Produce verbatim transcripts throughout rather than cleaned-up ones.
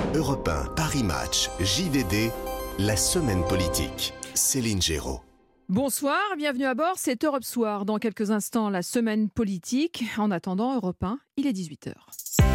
Europe un, Paris Match, J V D, la semaine politique. Céline Géraud. Bonsoir, bienvenue à bord, c'est Europe Soir. Dans quelques instants, la semaine politique. En attendant, Europe un, il est dix-huit heures.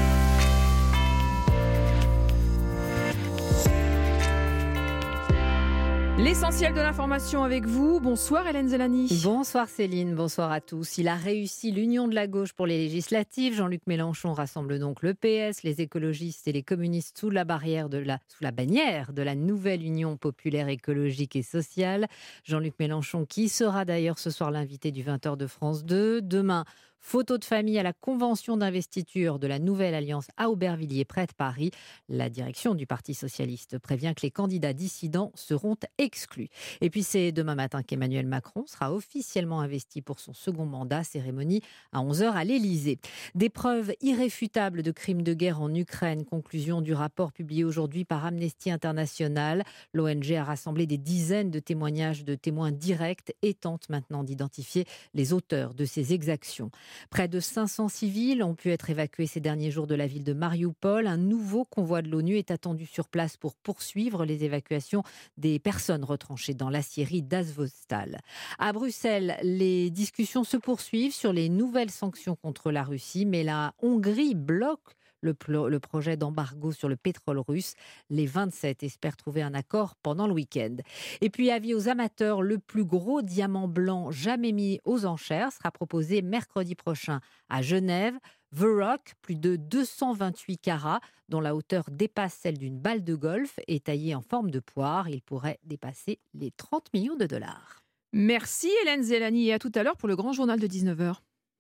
L'essentiel de l'information avec vous. Bonsoir Hélène Zellani. Bonsoir Céline, bonsoir à tous. Il a réussi l'union de la gauche pour les législatives. Jean-Luc Mélenchon rassemble donc le P S, les écologistes et les communistes sous la barrière de la, sous la bannière de la nouvelle Union populaire écologique et sociale. Jean-Luc Mélenchon qui sera d'ailleurs ce soir l'invité du vingt heures de France deux. Demain, photo de famille à la convention d'investiture de la nouvelle alliance à Aubervilliers près de Paris. La direction du Parti socialiste prévient que les candidats dissidents seront exclus. Et puis c'est demain matin qu'Emmanuel Macron sera officiellement investi pour son second mandat, cérémonie à onze heures à l'Élysée. Des preuves irréfutables de crimes de guerre en Ukraine, conclusion du rapport publié aujourd'hui par Amnesty International. L'O N G a rassemblé des dizaines de témoignages de témoins directs et tente maintenant d'identifier les auteurs de ces exactions. Près de cinq cents civils ont pu être évacués ces derniers jours de la ville de Marioupol. Un nouveau convoi de l'ONU est attendu sur place pour poursuivre les évacuations des personnes retranchées dans l'aciérie d'Azovstal. À Bruxelles, les discussions se poursuivent sur les nouvelles sanctions contre la Russie, mais la Hongrie bloque Le, plo- le projet d'embargo sur le pétrole russe. Les vingt-sept espèrent trouver un accord pendant le week-end. Et puis, avis aux amateurs, le plus gros diamant blanc jamais mis aux enchères sera proposé mercredi prochain à Genève. The Rock, plus de deux cent vingt-huit carats, dont la hauteur dépasse celle d'une balle de golf, est taillé en forme de poire. Il pourrait dépasser les trente millions de dollars. Merci Hélène Zellani et à tout à l'heure pour le grand journal de dix-neuf heures.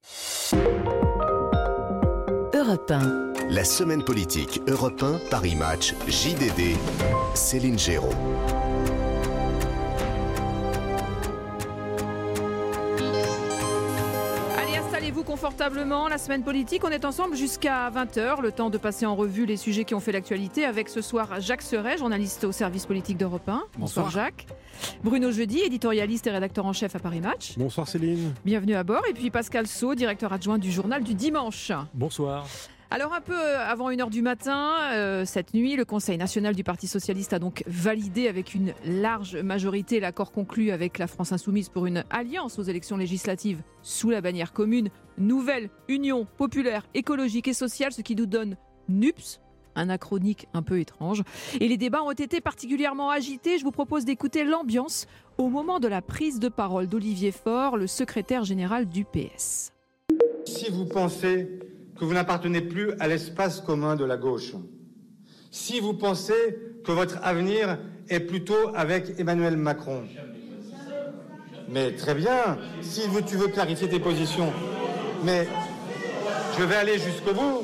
Europe un. La semaine politique Europe un, Paris Match, J D D, Céline Géraud. Allez, installez-vous confortablement. La semaine politique, on est ensemble jusqu'à vingt heures. Le temps de passer en revue les sujets qui ont fait l'actualité avec ce soir Jacques Serret, journaliste au service politique d'Europe un. Bonsoir, Bonsoir Jacques. Bruno Jeudi, éditorialiste et rédacteur en chef à Paris Match. Bonsoir Céline. Bienvenue à bord. Et puis Pascal Saut, directeur adjoint du journal du dimanche. Bonsoir. Alors un peu avant une heure du matin, euh, cette nuit, le Conseil national du Parti socialiste a donc validé avec une large majorité l'accord conclu avec la France insoumise pour une alliance aux élections législatives sous la bannière commune Nouvelle Union populaire écologique et sociale, ce qui nous donne NUPS. Un acronyme un peu étrange. Et les débats ont été particulièrement agités. Je vous propose d'écouter l'ambiance au moment de la prise de parole d'Olivier Faure, le secrétaire général du P S. Si vous pensez que vous n'appartenez plus à l'espace commun de la gauche, si vous pensez que votre avenir est plutôt avec Emmanuel Macron, mais très bien, si tu veux clarifier tes positions, mais je vais aller jusqu'au bout.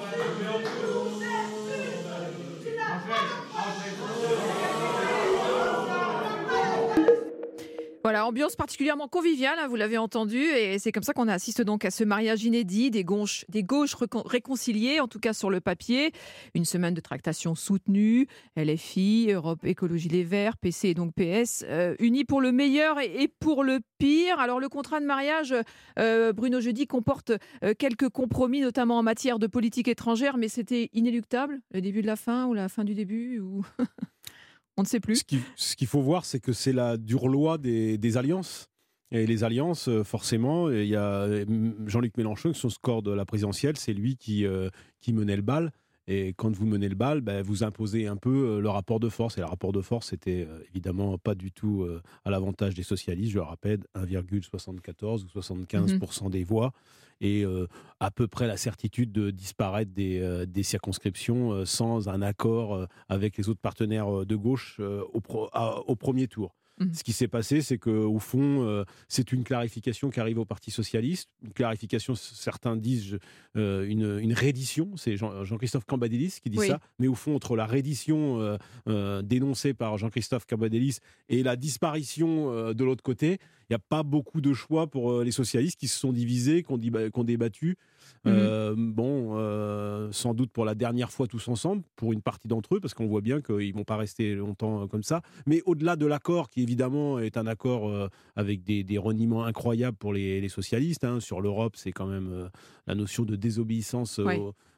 Voilà, ambiance particulièrement conviviale, hein, vous l'avez entendu, et c'est comme ça qu'on assiste donc à ce mariage inédit des gauches, des gauches récon- réconciliées, en tout cas sur le papier. Une semaine de tractation soutenue, L F I, Europe Écologie Les Verts, P C et donc P S, euh, unis pour le meilleur et, et pour le pire. Alors le contrat de mariage, euh, Bruno Jeudi, comporte euh, quelques compromis, notamment en matière de politique étrangère, mais c'était inéluctable, le début de la fin ou la fin du début ou... On ne sait plus. Ce qu'il, ce qu'il faut voir, c'est que c'est la dure loi des, des alliances. Et les alliances, forcément, il y a Jean-Luc Mélenchon, son score de la présidentielle, c'est lui qui, euh, qui menait le bal. Et quand vous menez le bal, ben, vous imposez un peu le rapport de force. Et le rapport de force, c'était euh, évidemment pas du tout euh, à l'avantage des socialistes. Je le rappelle, un virgule soixante-quatorze ou soixante-quinze pour cent mmh. des voix. Et euh, à peu près la certitude de disparaître des, euh, des circonscriptions euh, sans un accord euh, avec les autres partenaires de gauche euh, au, pro, à, au premier tour. Mmh. Ce qui s'est passé, c'est qu'au fond, euh, c'est une clarification qui arrive au Parti socialiste. Une clarification, certains disent euh, une, une reddition. C'est Jean, Jean-Christophe Cambadélis qui dit oui. ça. Mais au fond, entre la reddition euh, euh, dénoncée par Jean-Christophe Cambadélis et la disparition euh, de l'autre côté, il n'y a pas beaucoup de choix pour euh, les socialistes qui se sont divisés, qui ont, qui ont débattu. Mmh. Euh, bon, euh, sans doute pour la dernière fois tous ensemble, pour une partie d'entre eux, parce qu'on voit bien qu'ils ne vont pas rester longtemps comme ça. Mais au-delà de l'accord, qui évidemment est un accord euh, avec des, des reniements incroyables pour les, les socialistes, hein, sur l'Europe, c'est quand même euh, la notion de désobéissance ouais. au,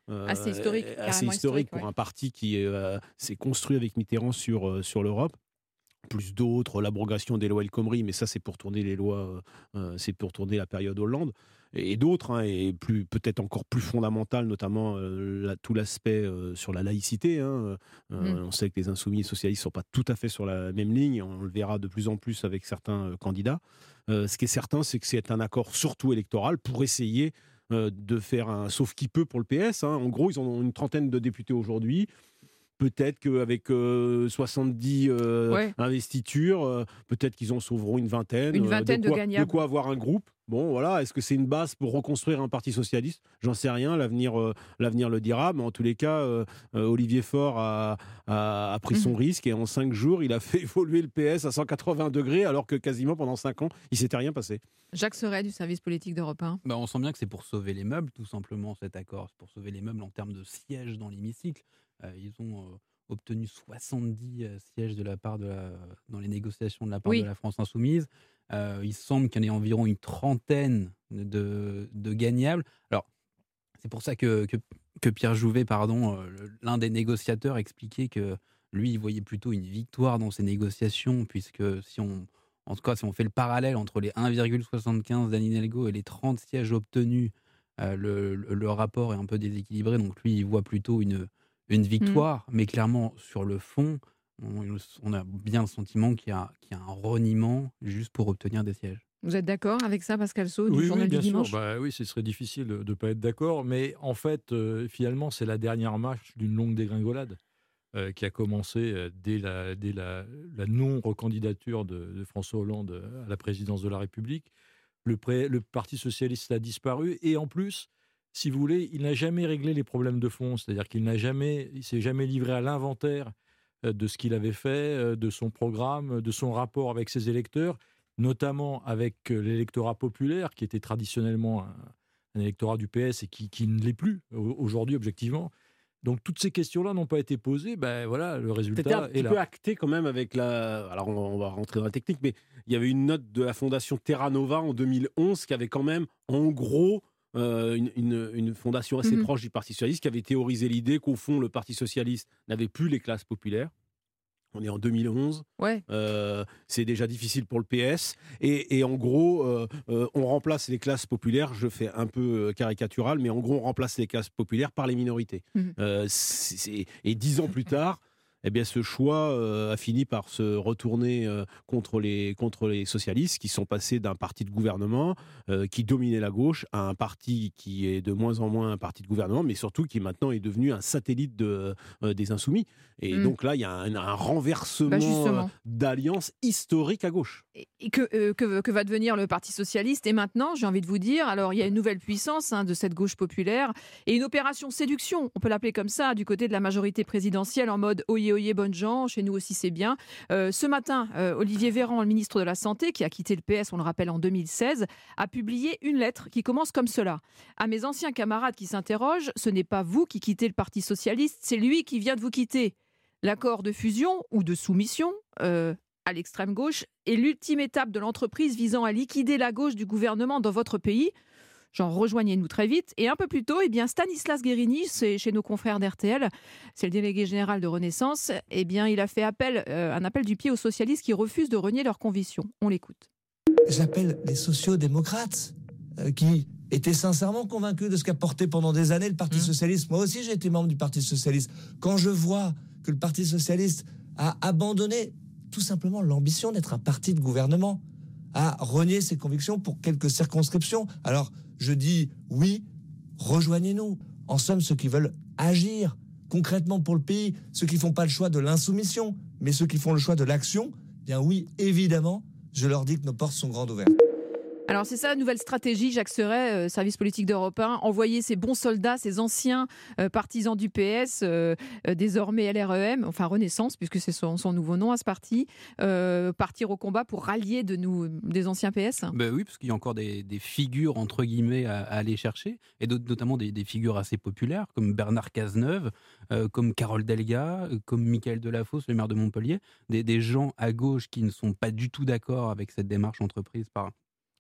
euh, assez historique, assez historique, historique pour ouais. un parti qui euh, s'est construit avec Mitterrand sur, euh, sur l'Europe. Plus d'autres, l'abrogation des lois El Khomri, mais ça c'est pour tourner les lois, euh, c'est pour tourner la période Hollande, et, et d'autres, hein, et plus, peut-être encore plus fondamentales, notamment euh, la, tout l'aspect euh, sur la laïcité. Hein. Euh, mmh. On sait que les insoumis et socialistes ne sont pas tout à fait sur la même ligne, on le verra de plus en plus avec certains euh, candidats. Euh, ce qui est certain, c'est que c'est un accord surtout électoral pour essayer euh, de faire un sauf qui peut pour le P S. Hein. En gros, ils ont une trentaine de députés aujourd'hui. Peut-être qu'avec euh, soixante-dix euh, ouais. investitures, euh, peut-être qu'ils en sauveront une vingtaine. Une vingtaine euh, de, quoi, de gagnables. De quoi avoir un groupe. Bon, voilà. Est-ce que c'est une base pour reconstruire un parti socialiste ? J'en sais rien. L'avenir, euh, l'avenir le dira. Mais en tous les cas, euh, euh, Olivier Faure a, a, a pris son mmh. risque et en cinq jours, il a fait évoluer le P S à cent quatre-vingts degrés, alors que quasiment pendant cinq ans, il ne s'était rien passé. Jacques Serret du service politique d'Europe un. Bah, on sent bien que c'est pour sauver les meubles, tout simplement, cet accord. C'est pour sauver les meubles en termes de sièges dans l'hémicycle. Euh, ils ont euh, obtenu soixante-dix euh, sièges de la part de la, dans les négociations de la part oui. de la France Insoumise. Euh, il semble qu'il y en ait environ une trentaine de, de gagnables. Alors, c'est pour ça que, que, que Pierre Jouvet, pardon, euh, l'un des négociateurs, expliquait que lui, il voyait plutôt une victoire dans ces négociations, puisque si on, en tout cas, si on fait le parallèle entre les un virgule soixante-quinze d'Anne Hidalgo et les trente sièges obtenus, euh, le, le, le rapport est un peu déséquilibré. Donc lui, il voit plutôt une une victoire, mmh. mais clairement, sur le fond, on, on a bien le sentiment qu'il y a, qu'il y a un reniement juste pour obtenir des sièges. Vous êtes d'accord avec ça, Pascal Saut, du oui, Journal oui, bien du Dimanche ? sûr. Bah, oui, ce serait difficile de ne pas être d'accord, mais en fait, euh, finalement, c'est la dernière marche d'une longue dégringolade euh, qui a commencé euh, dès, la, dès la, la non-recandidature de, de François Hollande à la présidence de la République. Le, pré, le Parti socialiste a disparu, et en plus, si vous voulez, il n'a jamais réglé les problèmes de fond, c'est-à-dire qu'il n'a jamais, il s'est jamais livré à l'inventaire de ce qu'il avait fait, de son programme, de son rapport avec ses électeurs, notamment avec l'électorat populaire, qui était traditionnellement un, un électorat du P S et qui, qui ne l'est plus aujourd'hui, objectivement. Donc toutes ces questions-là n'ont pas été posées. Ben voilà, le résultat C'était un est petit là. peu acté quand même avec la. Alors on, on va rentrer dans la technique, mais il y avait une note de la fondation Terra Nova en deux mille onze qui avait quand même, en gros, Euh, une, une, une fondation assez mmh. proche du Parti socialiste qui avait théorisé l'idée qu'au fond le Parti socialiste n'avait plus les classes populaires. On est en deux mille onze, ouais. euh, c'est déjà difficile pour le P S et, et en gros euh, euh, on remplace les classes populaires, je fais un peu caricatural, mais en gros on remplace les classes populaires par les minorités. Mmh. Euh, c'est, c'est, et dix ans plus tard, eh bien, ce choix euh, a fini par se retourner euh, contre, les, contre les socialistes qui sont passés d'un parti de gouvernement euh, qui dominait la gauche à un parti qui est de moins en moins un parti de gouvernement, mais surtout qui maintenant est devenu un satellite de, euh, des Insoumis. Et mmh. donc là, il y a un, un renversement bah d'alliance historique à gauche. Et, et que, euh, que, que va devenir le Parti socialiste ? Et maintenant, j'ai envie de vous dire, alors il y a une nouvelle puissance hein, de cette gauche populaire et une opération séduction, on peut l'appeler comme ça, du côté de la majorité présidentielle en mode oyez oyez bonnes gens, chez nous aussi c'est bien. Euh, ce matin, euh, Olivier Véran, le ministre de la Santé, qui a quitté le P S, on le rappelle, en deux mille seize, a publié une lettre qui commence comme cela. À mes anciens camarades qui s'interrogent, ce n'est pas vous qui quittez le Parti socialiste, c'est lui qui vient de vous quitter. L'accord de fusion ou de soumission euh, à l'extrême gauche est l'ultime étape de l'entreprise visant à liquider la gauche du gouvernement dans votre pays. Genre, rejoignez-nous très vite. Et un peu plus tôt, eh bien, Stanislas Guérini, c'est chez nos confrères d'R T L, c'est le délégué général de Renaissance, eh bien, il a fait appel, euh, un appel du pied aux socialistes qui refusent de renier leurs convictions. On l'écoute. J'appelle les sociodémocrates euh, qui étaient sincèrement convaincus de ce qu'a porté pendant des années le Parti mmh. socialiste. Moi aussi, j'ai été membre du Parti socialiste. Quand je vois que le Parti socialiste a abandonné tout simplement l'ambition d'être un parti de gouvernement, a renié ses convictions pour quelques circonscriptions. Alors, je dis oui, rejoignez-nous. En somme, ceux qui veulent agir concrètement pour le pays, ceux qui ne font pas le choix de l'insoumission, mais ceux qui font le choix de l'action, bien oui, évidemment, je leur dis que nos portes sont grandes ouvertes. Alors c'est ça la nouvelle stratégie, Jacques Serret, euh, service politique d'Europe un, envoyer ces bons soldats, ces anciens euh, partisans du P S, euh, euh, désormais L R E M, enfin Renaissance, puisque c'est son, son nouveau nom à ce parti, euh, partir au combat pour rallier de nous des anciens P S. Ben oui, parce qu'il y a encore des, des figures, entre guillemets, à, à aller chercher, et notamment des, des figures assez populaires, comme Bernard Cazeneuve, euh, comme Carole Delga, comme Michael Delafosse, le maire de Montpellier, des, des gens à gauche qui ne sont pas du tout d'accord avec cette démarche entreprise par...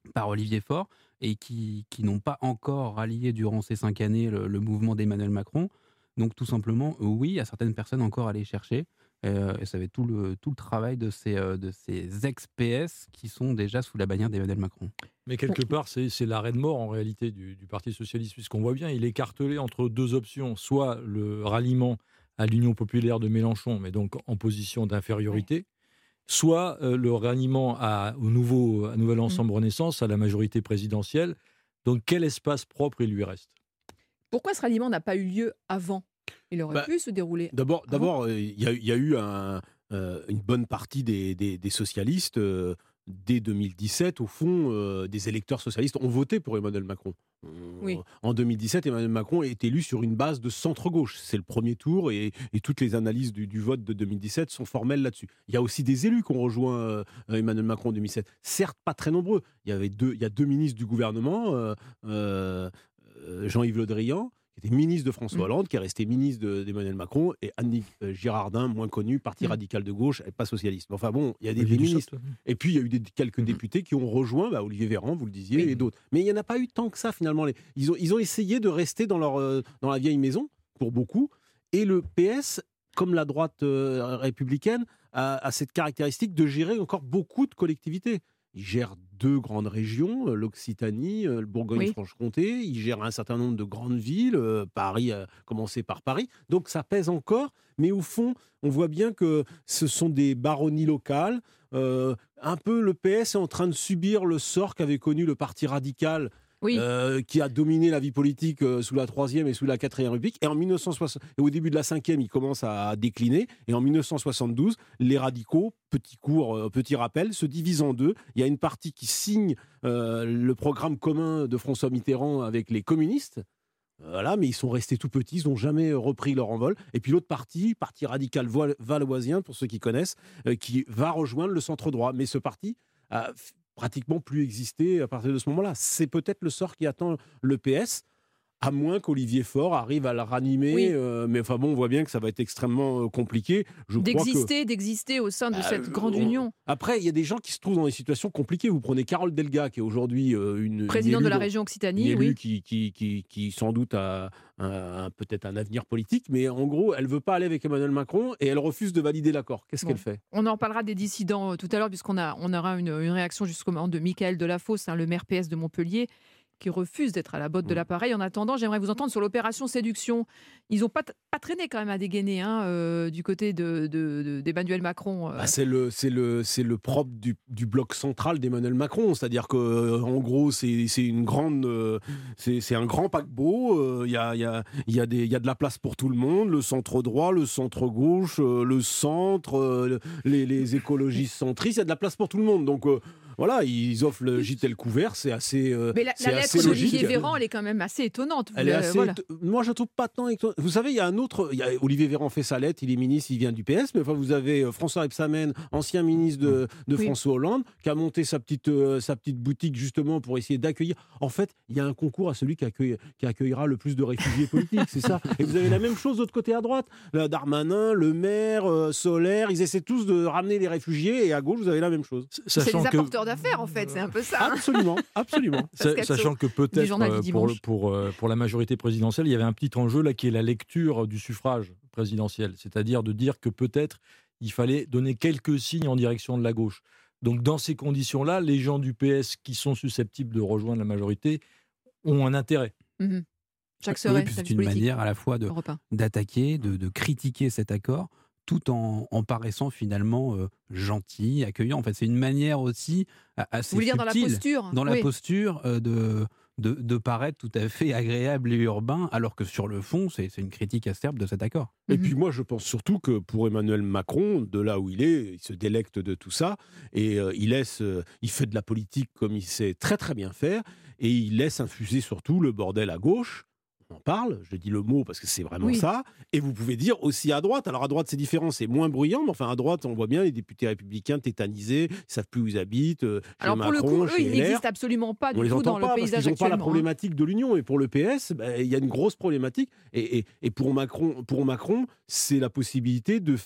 par Olivier Faure et qui, qui n'ont pas encore rallié durant ces cinq années le, le mouvement d'Emmanuel Macron. Donc tout simplement, oui, il y a certaines personnes encore à aller chercher. Euh, et ça va être tout le, tout le travail de ces, euh, de ces ex-P S qui sont déjà sous la bannière d'Emmanuel Macron. Mais quelque part, c'est, c'est l'arrêt de mort en réalité du, du Parti Socialiste, puisqu'on voit bien, il est écartelé entre deux options, soit le ralliement à l'Union Populaire de Mélenchon, mais donc en position d'infériorité, ouais. soit euh, le ralliement à, au nouveau, à Nouvel Ensemble mmh. Renaissance, à la majorité présidentielle. Donc quel espace propre il lui reste ? Pourquoi ce ralliement n'a pas eu lieu avant ? Il aurait bah, pu se dérouler. D'abord, il d'abord, euh, y, y a eu un, euh, une bonne partie des, des, des socialistes, euh, dès deux mille dix-sept, au fond, euh, des électeurs socialistes ont voté pour Emmanuel Macron. Oui. En deux mille dix-sept, Emmanuel Macron est élu sur une base de centre-gauche. C'est le premier tour et, et toutes les analyses du, du vote de deux mille dix-sept sont formelles là-dessus. Il y a aussi des élus qui ont rejoint euh, Emmanuel Macron en deux mille dix-sept. Certes, pas très nombreux. Il y avait deux, il y a deux ministres du gouvernement, euh, euh, Jean-Yves Le Drian, qui était ministre de François Hollande, qui est resté ministre de, d'Emmanuel Macron, et Annick Girardin, moins connu, parti mmh. radical de gauche, et pas socialiste. Mais enfin bon, il y a des, des ministres. Et puis il y a eu des, quelques mmh. députés qui ont rejoint, bah, Olivier Véran, vous le disiez, oui. et d'autres. Mais il n'y en a pas eu tant que ça finalement. Ils ont, ils ont essayé de rester dans, leur, euh, dans la vieille maison, pour beaucoup, et le P S, comme la droite euh, républicaine, a, a cette caractéristique de gérer encore beaucoup de collectivités. Il gère deux grandes régions, l'Occitanie, le Bourgogne-Franche-Comté. Oui. Il gère un certain nombre de grandes villes, Paris, à commencer par Paris. Donc ça pèse encore, mais au fond, on voit bien que ce sont des baronnies locales. Euh, un peu, le P S est en train de subir le sort qu'avait connu le Parti radical, oui. euh, qui a dominé la vie politique euh, sous la troisième et sous la quatrième République. Et en mille neuf cent soixante, et au début de la cinquième, il commence à décliner. Et en mille neuf cent soixante-douze, les radicaux, petit cours, euh, petit rappel, se divisent en deux. Il y a une partie qui signe euh, le programme commun de François Mitterrand avec les communistes. Voilà, mais ils sont restés tout petits, ils n'ont jamais repris leur envol. Et puis l'autre parti, parti radical valoisien, pour ceux qui connaissent, euh, qui va rejoindre le centre droit. Mais ce parti a pratiquement plus existé à partir de ce moment-là. C'est peut-être le sort qui attend le P S, à moins qu'Olivier Faure arrive à le ranimer. Oui. Euh, mais enfin bon, on voit bien que ça va être extrêmement euh, compliqué. Je d'exister, crois que... d'exister au sein de euh, cette grande on... union. Après, il y a des gens qui se trouvent dans des situations compliquées. Vous prenez Carole Delga, qui est aujourd'hui euh, une présidente une de la région Occitanie, une oui, qui, qui, qui, qui sans doute a un, un, peut-être un avenir politique, mais en gros, elle veut pas aller avec Emmanuel Macron et elle refuse de valider l'accord. Qu'est-ce bon. qu'elle fait ? On en parlera des dissidents tout à l'heure, puisqu'on a, on aura une, une réaction justement de Michael Delafosse, hein, le maire P S de Montpellier, qui refuse d'être à la botte de l'appareil. En attendant, j'aimerais vous entendre sur l'opération séduction. Ils n'ont pas, t- pas traîné quand même à dégainer hein, euh, du côté de, de, de, d'Emmanuel Macron. Euh. Ah, c'est, le, c'est, le, c'est le propre du, du bloc central d'Emmanuel Macron. C'est-à-dire qu'en euh, gros, c'est, c'est, une grande, euh, c'est, c'est un grand paquebot. Il euh, y, a, y, a, y, a des, y a de la place pour tout le monde. Le centre droit, le centre gauche, euh, le centre, euh, les, les écologistes centristes. Il y a de la place pour tout le monde. Donc... Euh, Voilà, ils offrent le gîte et le couvert, c'est assez logique. Mais la, c'est la lettre assez d'Olivier logique. Véran, elle est quand même assez étonnante. Elle est assez voilà. éto... Moi, je ne trouve pas tant étonnante. Vous savez, il y a un autre... Il y a... Olivier Véran fait sa lettre, il est ministre, il vient du P S, mais enfin, vous avez François Rebsamen, ancien ministre de, de oui. François Hollande, qui a monté sa petite, euh, sa petite boutique justement pour essayer d'accueillir... En fait, il y a un concours à celui qui, accueille... qui accueillera le plus de réfugiés politiques, c'est ça. Et vous avez la même chose de l'autre côté à droite. Là, Darmanin, Le Maire, euh, Solaire, ils essaient tous de ramener les réfugiés, et à gauche, vous avez la même chose. Sachant c'est des apporteurs que... d'affaires, en fait, c'est un peu ça. Hein. Absolument, absolument. Sachant que peut-être euh, pour, pour, euh, pour la majorité présidentielle, il y avait un petit enjeu là qui est la lecture du suffrage présidentiel, c'est-à-dire de dire que peut-être il fallait donner quelques signes en direction de la gauche. Donc dans ces conditions-là, les gens du P S qui sont susceptibles de rejoindre la majorité ont un intérêt. Mmh. Jacques Serret, oui, c'est une politique. Manière à la fois de, d'attaquer, de, de critiquer cet accord, tout en, en paraissant finalement euh, gentil, accueillant. En fait, c'est une manière aussi assez Vous voulez subtile, dire dans la posture, dans oui. la posture euh, de, de, de paraître tout à fait agréable et urbain, alors que sur le fond, c'est, c'est une critique acerbe de cet accord. Et mm-hmm. puis moi, je pense surtout que pour Emmanuel Macron, de là où il est, il se délecte de tout ça et euh, il laisse, euh, il fait de la politique comme il sait très très bien faire et il laisse infuser surtout le bordel à gauche. On en parle, je dis le mot parce que c'est vraiment oui. ça, et vous pouvez dire aussi à droite, alors à droite c'est différent, c'est moins bruyant, mais enfin à droite on voit bien les députés républicains tétanisés, ils ne savent plus où ils habitent, chez alors pour Macron, le coup, eux, ils L R. n'existent absolument pas du on tout dans pas le paysage ils n'ont pas la actuellement. problématique de l'Union, et pour le P S, bah, il y a une grosse problématique, et, et, et pour, Macron, pour Macron, c'est la possibilité de faire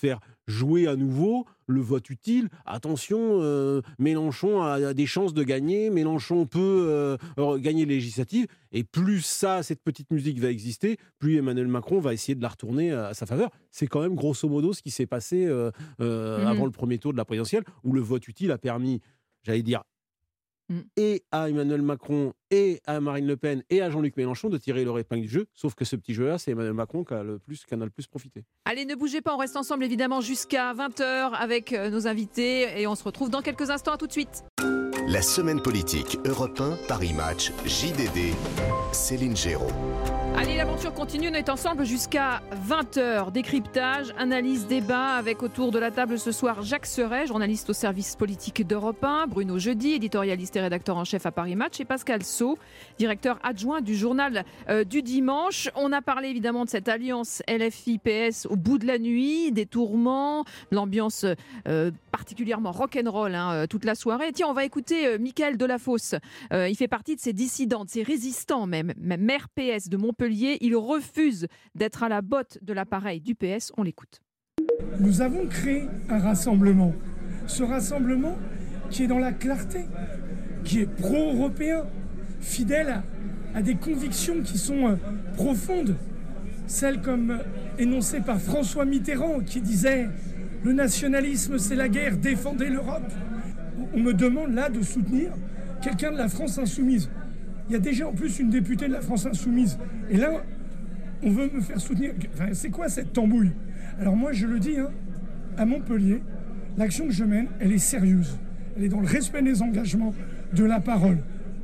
jouer à nouveau le vote utile. Attention, euh, Mélenchon a, a des chances de gagner, Mélenchon peut euh, gagner les législatives, et plus ça, cette petite musique va exister, plus Emmanuel Macron va essayer de la retourner à sa faveur. C'est quand même grosso modo ce qui s'est passé euh, euh, mmh. avant le premier tour de la présidentielle, où le vote utile a permis, j'allais dire, mmh. et à Emmanuel Macron, et à Marine Le Pen, et à Jean-Luc Mélenchon de tirer leur épingle du jeu, sauf que ce petit jeu-là, c'est Emmanuel Macron qui, a le plus, qui en a le plus profité. Allez, ne bougez pas, on reste ensemble évidemment jusqu'à vingt heures avec nos invités, et on se retrouve dans quelques instants, à tout de suite. La semaine politique Europe un, Paris Match, J D D, Céline Géraud. Allez, l'aventure continue, on est ensemble jusqu'à vingt heures. Décryptage, analyse, débat avec autour de la table ce soir Jacques Serret, journaliste au service politique d'Europe un, Bruno Jeudi, éditorialiste et rédacteur en chef à Paris Match, et Pascal Saut, directeur adjoint du journal euh, du dimanche. On a parlé évidemment de cette alliance L F I P S au bout de la nuit, des tourments, l'ambiance euh, particulièrement rock'n'roll hein, toute la soirée. Tiens, on va écouter euh, Mickaël Delafosse. Euh, il fait partie de ces dissidents, de ces résistants même, même maire P S de Montpellier. Il refuse d'être à la botte de l'appareil du P S. On l'écoute. Nous avons créé un rassemblement. Ce rassemblement qui est dans la clarté, qui est pro-européen, fidèle à, à des convictions qui sont euh, profondes. Celles comme euh, énoncées par François Mitterrand qui disait « Le nationalisme, c'est la guerre, défendez l'Europe ». On me demande là de soutenir quelqu'un de la France insoumise. Il y a déjà en plus une députée de la France insoumise. Et là, on veut me faire soutenir. Enfin, c'est quoi cette tambouille ? Alors moi, je le dis, hein, à Montpellier, l'action que je mène, elle est sérieuse. Elle est dans le respect des engagements, de la parole.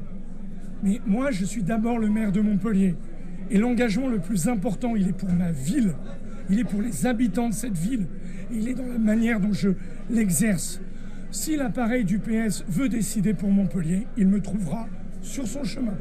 Mais moi, je suis d'abord le maire de Montpellier. Et l'engagement le plus important, il est pour ma ville. Il est pour les habitants de cette ville. Et il est dans la manière dont je l'exerce. Si l'appareil du P S veut décider pour Montpellier, il me trouvera sur son chemin.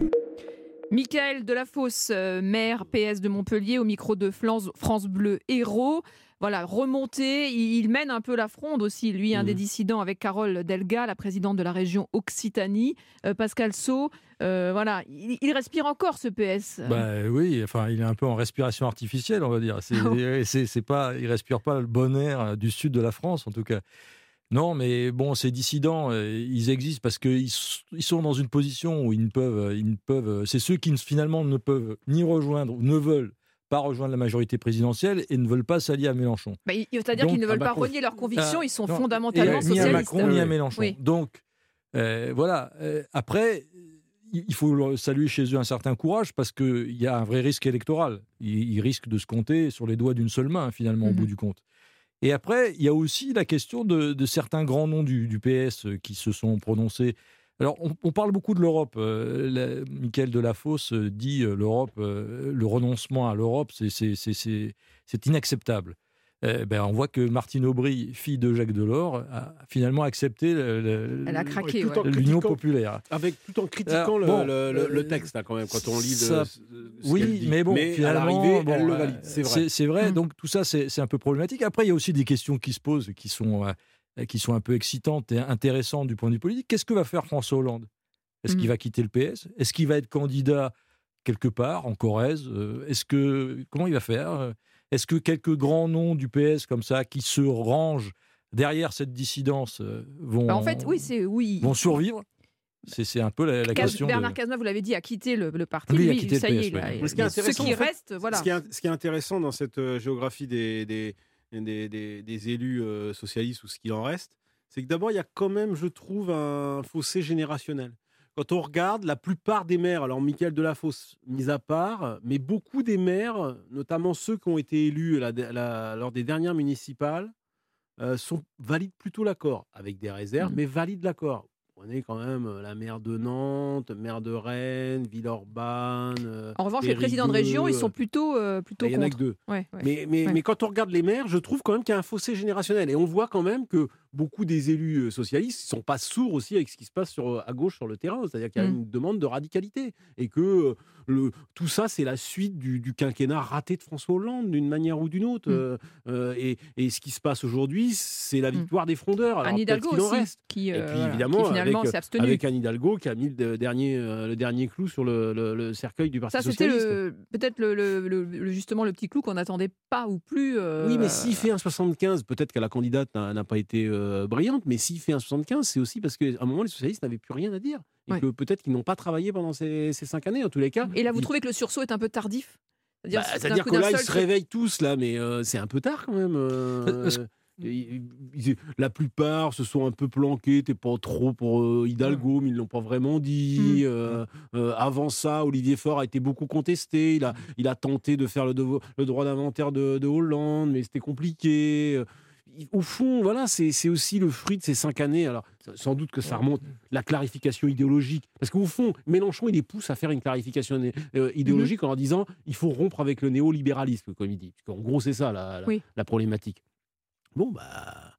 Mickaël Delafosse, euh, maire P S de Montpellier, au micro de France, France Bleu Héros. Voilà, remonté, il, il mène un peu la fronde aussi, lui, un mmh. des dissidents avec Carole Delga, la présidente de la région Occitanie. Euh, Pascal Saut, euh, voilà, il, il respire encore ce P S. Bah, oui, enfin, il est un peu en respiration artificielle, on va dire. C'est, oh. c'est, c'est pas, il ne respire pas le bon air du sud de la France, en tout cas. Non, mais bon, ces dissidents, euh, ils existent parce qu'ils ils sont dans une position où ils ne peuvent, ils ne peuvent. C'est ceux qui finalement ne peuvent ni rejoindre, ou ne veulent pas rejoindre la majorité présidentielle et ne veulent pas s'allier à Mélenchon. Bah, c'est-à-dire Donc, qu'ils ne veulent pas renier leurs convictions, ah, ils sont non, fondamentalement et, socialistes. Ni à Macron, ni à Mélenchon. Oui. Donc, euh, voilà. Euh, après, il faut saluer chez eux un certain courage parce qu'il y a un vrai risque électoral. Ils, ils risquent de se compter sur les doigts d'une seule main, finalement, mm-hmm. au bout du compte. Et après, il y a aussi la question de, de certains grands noms du, du P S qui se sont prononcés. Alors, on, on parle beaucoup de l'Europe. Euh, la, Mickaël Delafosse dit euh, l'Europe, euh, le renoncement à l'Europe, c'est, c'est, c'est, c'est, c'est inacceptable. Euh, ben, on voit que Martine Aubry, fille de Jacques Delors, a finalement accepté le, le, Elle a craqué, ouais. l'Union populaire. Avec, tout en critiquant Alors, le, bon, le, le, le texte, là, quand même, quand on lit ça, de, oui, mais bon, mais finalement, à l'arrivée, bon, elle le valide, c'est vrai. C'est, c'est vrai, mmh. donc tout ça, c'est, c'est un peu problématique. Après, il y a aussi des questions qui se posent, qui sont, euh, qui sont un peu excitantes et intéressantes du point de vue politique. Qu'est-ce que va faire François Hollande ? Est-ce mmh. qu'il va quitter le P S ? Est-ce qu'il va être candidat quelque part, en Corrèze ? Est-ce que, comment il va faire ? Est-ce que quelques grands noms du P S comme ça, qui se rangent derrière cette dissidence, vont, bah en fait, oui, c'est, oui. vont survivre ? C'est, c'est un peu la, la Cas, question. Bernard de... Cazeneuve, vous l'avez dit, a quitté le, le parti. Lui, Lui, a quitté ça le y est, P S, là, oui. ce qui, ce qui en fait, reste, voilà. Ce qui, est, ce qui est intéressant dans cette euh, géographie des, des, des, des, des élus euh, socialistes, ou ce qu'il en reste, c'est que d'abord, il y a quand même, je trouve, un fossé générationnel. Quand on regarde, la plupart des maires, alors Mickaël Delafosse mis à part, mais beaucoup des maires, notamment ceux qui ont été élus la, la, lors des dernières municipales, euh, sont, valident plutôt l'accord, avec des réserves, mmh. mais valident l'accord. On est quand même la maire de Nantes, maire de Rennes, Villeurbanne. Euh, en revanche, les présidents de région, ils sont plutôt, euh, plutôt contre. Il y en a que deux. Ouais, ouais, mais, mais, ouais. mais quand on regarde les maires, je trouve quand même qu'il y a un fossé générationnel. Et on voit quand même que beaucoup des élus socialistes ne sont pas sourds aussi avec ce qui se passe sur, à gauche sur le terrain. C'est-à-dire qu'il y a mmh. une demande de radicalité. Et que le, tout ça, c'est la suite du, du quinquennat raté de François Hollande, d'une manière ou d'une autre. Mmh. Euh, euh, et, et ce qui se passe aujourd'hui, c'est la victoire mmh. des frondeurs. Alors, Anne Hidalgo qu'il en aussi, reste. Qui, euh, et puis évidemment, qui finalement avec, s'est abstenu. Avec Anne Hidalgo qui a mis le dernier, euh, le dernier clou sur le, le, le cercueil du Parti ça, socialiste. Ça, c'était peut-être le, le, le, le, justement le petit clou qu'on n'attendait pas ou plus. Euh... Oui, mais s'il fait un soixante-quinze, peut-être que la candidate n'a, n'a pas été euh, brillante, mais s'il fait un soixante-quinze, c'est aussi parce qu'à un moment, les socialistes n'avaient plus rien à dire. Et ouais. que peut-être qu'ils n'ont pas travaillé pendant ces, ces cinq années, en tous les cas. Et là, vous ils... trouvez que le sursaut est un peu tardif ? C'est-à-dire, bah, c'est-à-dire que là, ils se réveillent tous, là, mais euh, c'est un peu tard quand même. Euh, Parce... Ils, ils, la plupart se sont un peu planqués, t'es pas trop pour euh, Hidalgo, ouais. mais ils l'ont pas vraiment dit. Mmh. Euh, euh, avant ça, Olivier Faure a été beaucoup contesté. Il a, il a tenté de faire le, devo- le droit d'inventaire de, de Hollande, mais c'était compliqué. Au fond, voilà, c'est, c'est aussi le fruit de ces cinq années. Alors, sans doute que ça remonte la clarification idéologique. Parce qu'au fond, Mélenchon, il les pousse à faire une clarification euh, idéologique mmh. en leur disant il faut rompre avec le néolibéralisme, comme il dit. Parce qu'en gros, c'est ça la, la, oui. la problématique. Bon, bah.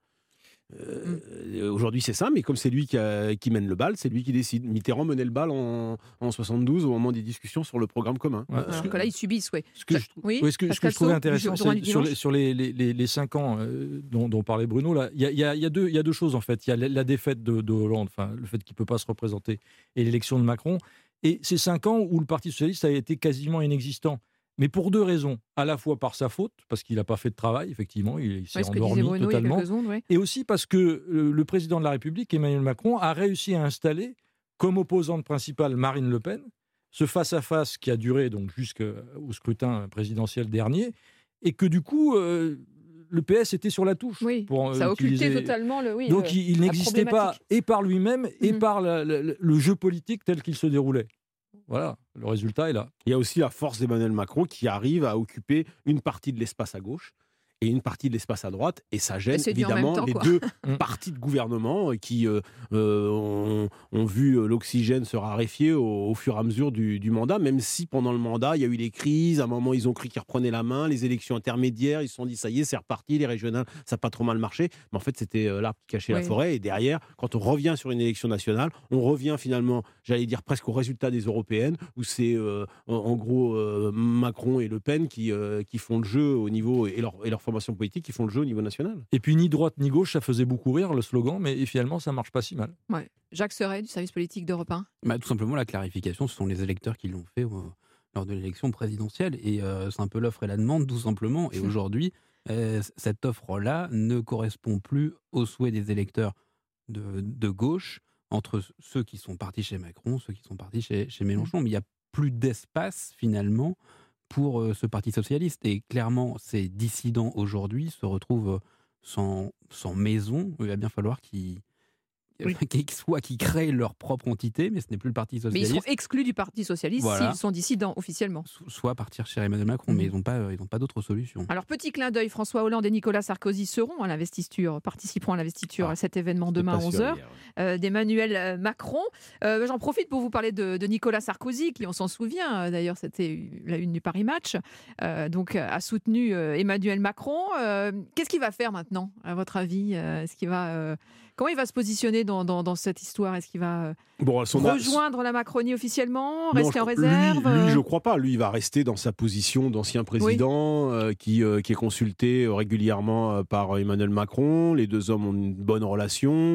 Euh, mmh. Aujourd'hui, c'est ça, mais comme c'est lui qui, a, qui mène le bal, c'est lui qui décide. Mitterrand menait le bal en, en soixante-douze au moment des discussions sur le programme commun. Ouais, alors que, que là, ils subissent, oui. Ce que je, oui, oui, ce que, ce que je trouvais intéressant, c'est sur les, sur les, les, les, les cinq ans euh, dont, dont parlait Bruno, il y a, y, a, y, a deux, y a deux choses, en fait. Il y a la, la défaite de, de Hollande, enfin, le fait qu'il ne peut pas se représenter, et l'élection de Macron. Et ces cinq ans où le Parti socialiste a été quasiment inexistant. Mais pour deux raisons, à la fois par sa faute, parce qu'il n'a pas fait de travail, effectivement, il, il s'est ouais, endormi Bruno, totalement, ondes, ouais. et aussi parce que le, le président de la République, Emmanuel Macron, a réussi à installer comme opposante principale Marine Le Pen, ce face-à-face qui a duré donc jusqu'au scrutin présidentiel dernier, et que du coup, euh, le P S était sur la touche. Oui, pour, ça a utiliser... occulté totalement le... Oui, donc le, il, il n'existait pas, et par lui-même, et mmh. par la, la, le jeu politique tel qu'il se déroulait. Voilà, le résultat est là. Il y a aussi la force d'Emmanuel Macron qui arrive à occuper une partie de l'espace à gauche et une partie de l'espace à droite, et ça gêne évidemment temps, les quoi. deux partis de gouvernement qui euh, euh, ont, ont vu l'oxygène se raréfier au, au fur et à mesure du, du mandat, même si pendant le mandat, il y a eu les crises, à un moment ils ont cru qu'ils reprenaient la main, les élections intermédiaires, ils se sont dit ça y est, c'est reparti, les régionales, ça n'a pas trop mal marché, mais en fait c'était l'arbre qui cachait oui. la forêt, et derrière, quand on revient sur une élection nationale, on revient finalement, j'allais dire presque au résultat des européennes, où c'est euh, en, en gros euh, Macron et Le Pen qui, euh, qui font le jeu au niveau, et leur, et leur formation politique qui font le jeu au niveau national. Et puis ni droite ni gauche, ça faisait beaucoup rire le slogan, mais finalement ça marche pas si mal. Ouais. Jacques Serret du service politique d'Europe un. Bah, tout simplement la clarification, ce sont les électeurs qui l'ont fait euh, lors de l'élection présidentielle, et euh, c'est un peu l'offre et la demande tout simplement. Et aujourd'hui, euh, cette offre-là ne correspond plus aux souhaits des électeurs de, de gauche, entre ceux qui sont partis chez Macron, ceux qui sont partis chez, chez Mélenchon, mais il n'y a plus d'espace finalement pour euh, ce Parti socialiste. Et clairement, ces dissidents aujourd'hui se retrouvent sans, sans maison. Il va bien falloir qu'ils, oui. qu'ils, soit qu'ils créent leur propre entité, mais ce n'est plus le Parti socialiste. Mais ils seront exclus du Parti socialiste voilà. s'ils sont dissidents officiellement. So- soit partir chez Emmanuel Macron, mmh. mais ils n'ont pas, ils n'ont pas d'autre solution. Alors, petit clin d'œil, François Hollande et Nicolas Sarkozy seront à l'investiture, participeront à l'investiture ah, à cet événement demain à onze heures euh, d'Emmanuel Macron. Euh, j'en profite pour vous parler de, de Nicolas Sarkozy, qui, on s'en souvient, d'ailleurs, c'était la une du Paris Match, euh, donc a soutenu euh, Emmanuel Macron. Euh, qu'est-ce qu'il va faire maintenant, à votre avis euh, Est-ce qu'il va... Euh, Comment il va se positionner dans, dans, dans cette histoire ? Est-ce qu'il va bon, rejoindre a... la Macronie officiellement, rester non, en réserve ? Lui, lui je ne crois pas. Lui, il va rester dans sa position d'ancien président oui. euh, qui, euh, qui est consulté régulièrement euh, par Emmanuel Macron. Les deux hommes ont une bonne relation.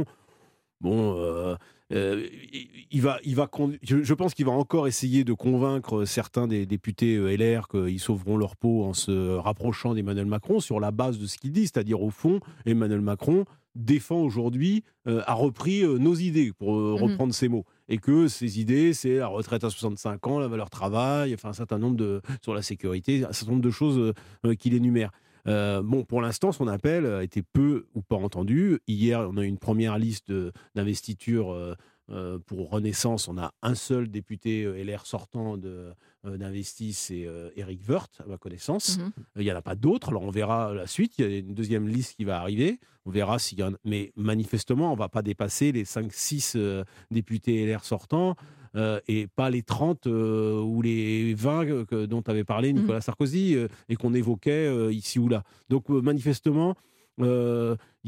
Bon, euh, euh, il va, il va, je, je pense qu'il va encore essayer de convaincre certains des députés L R qu'ils sauveront leur peau en se rapprochant d'Emmanuel Macron sur la base de ce qu'il dit, c'est-à-dire au fond, Emmanuel Macron défend aujourd'hui, euh, a repris euh, nos idées, pour euh, reprendre mmh. ses mots. Et que ces idées, c'est la retraite à soixante-cinq ans, la valeur travail, enfin un certain nombre de... sur la sécurité, un certain nombre de choses euh, qu'il énumère. Euh, bon, pour l'instant, son appel a été peu ou pas entendu. Hier, on a eu une première liste de, d'investiture euh, euh, pour Renaissance. On a un seul député L R sortant de, euh, d'Investis, c'est euh, Éric Woerth, à ma connaissance. Mm-hmm. Il n'y en a pas d'autres. Alors, on verra la suite. Il y a une deuxième liste qui va arriver. On verra s'il y en a... Mais manifestement, on ne va pas dépasser les cinq six euh, députés L R sortants. Euh, et pas les trente euh, ou les vingt que, dont avait parlé Nicolas mmh. Sarkozy euh, et qu'on évoquait euh, ici ou là. Donc euh, manifestement, il euh, y a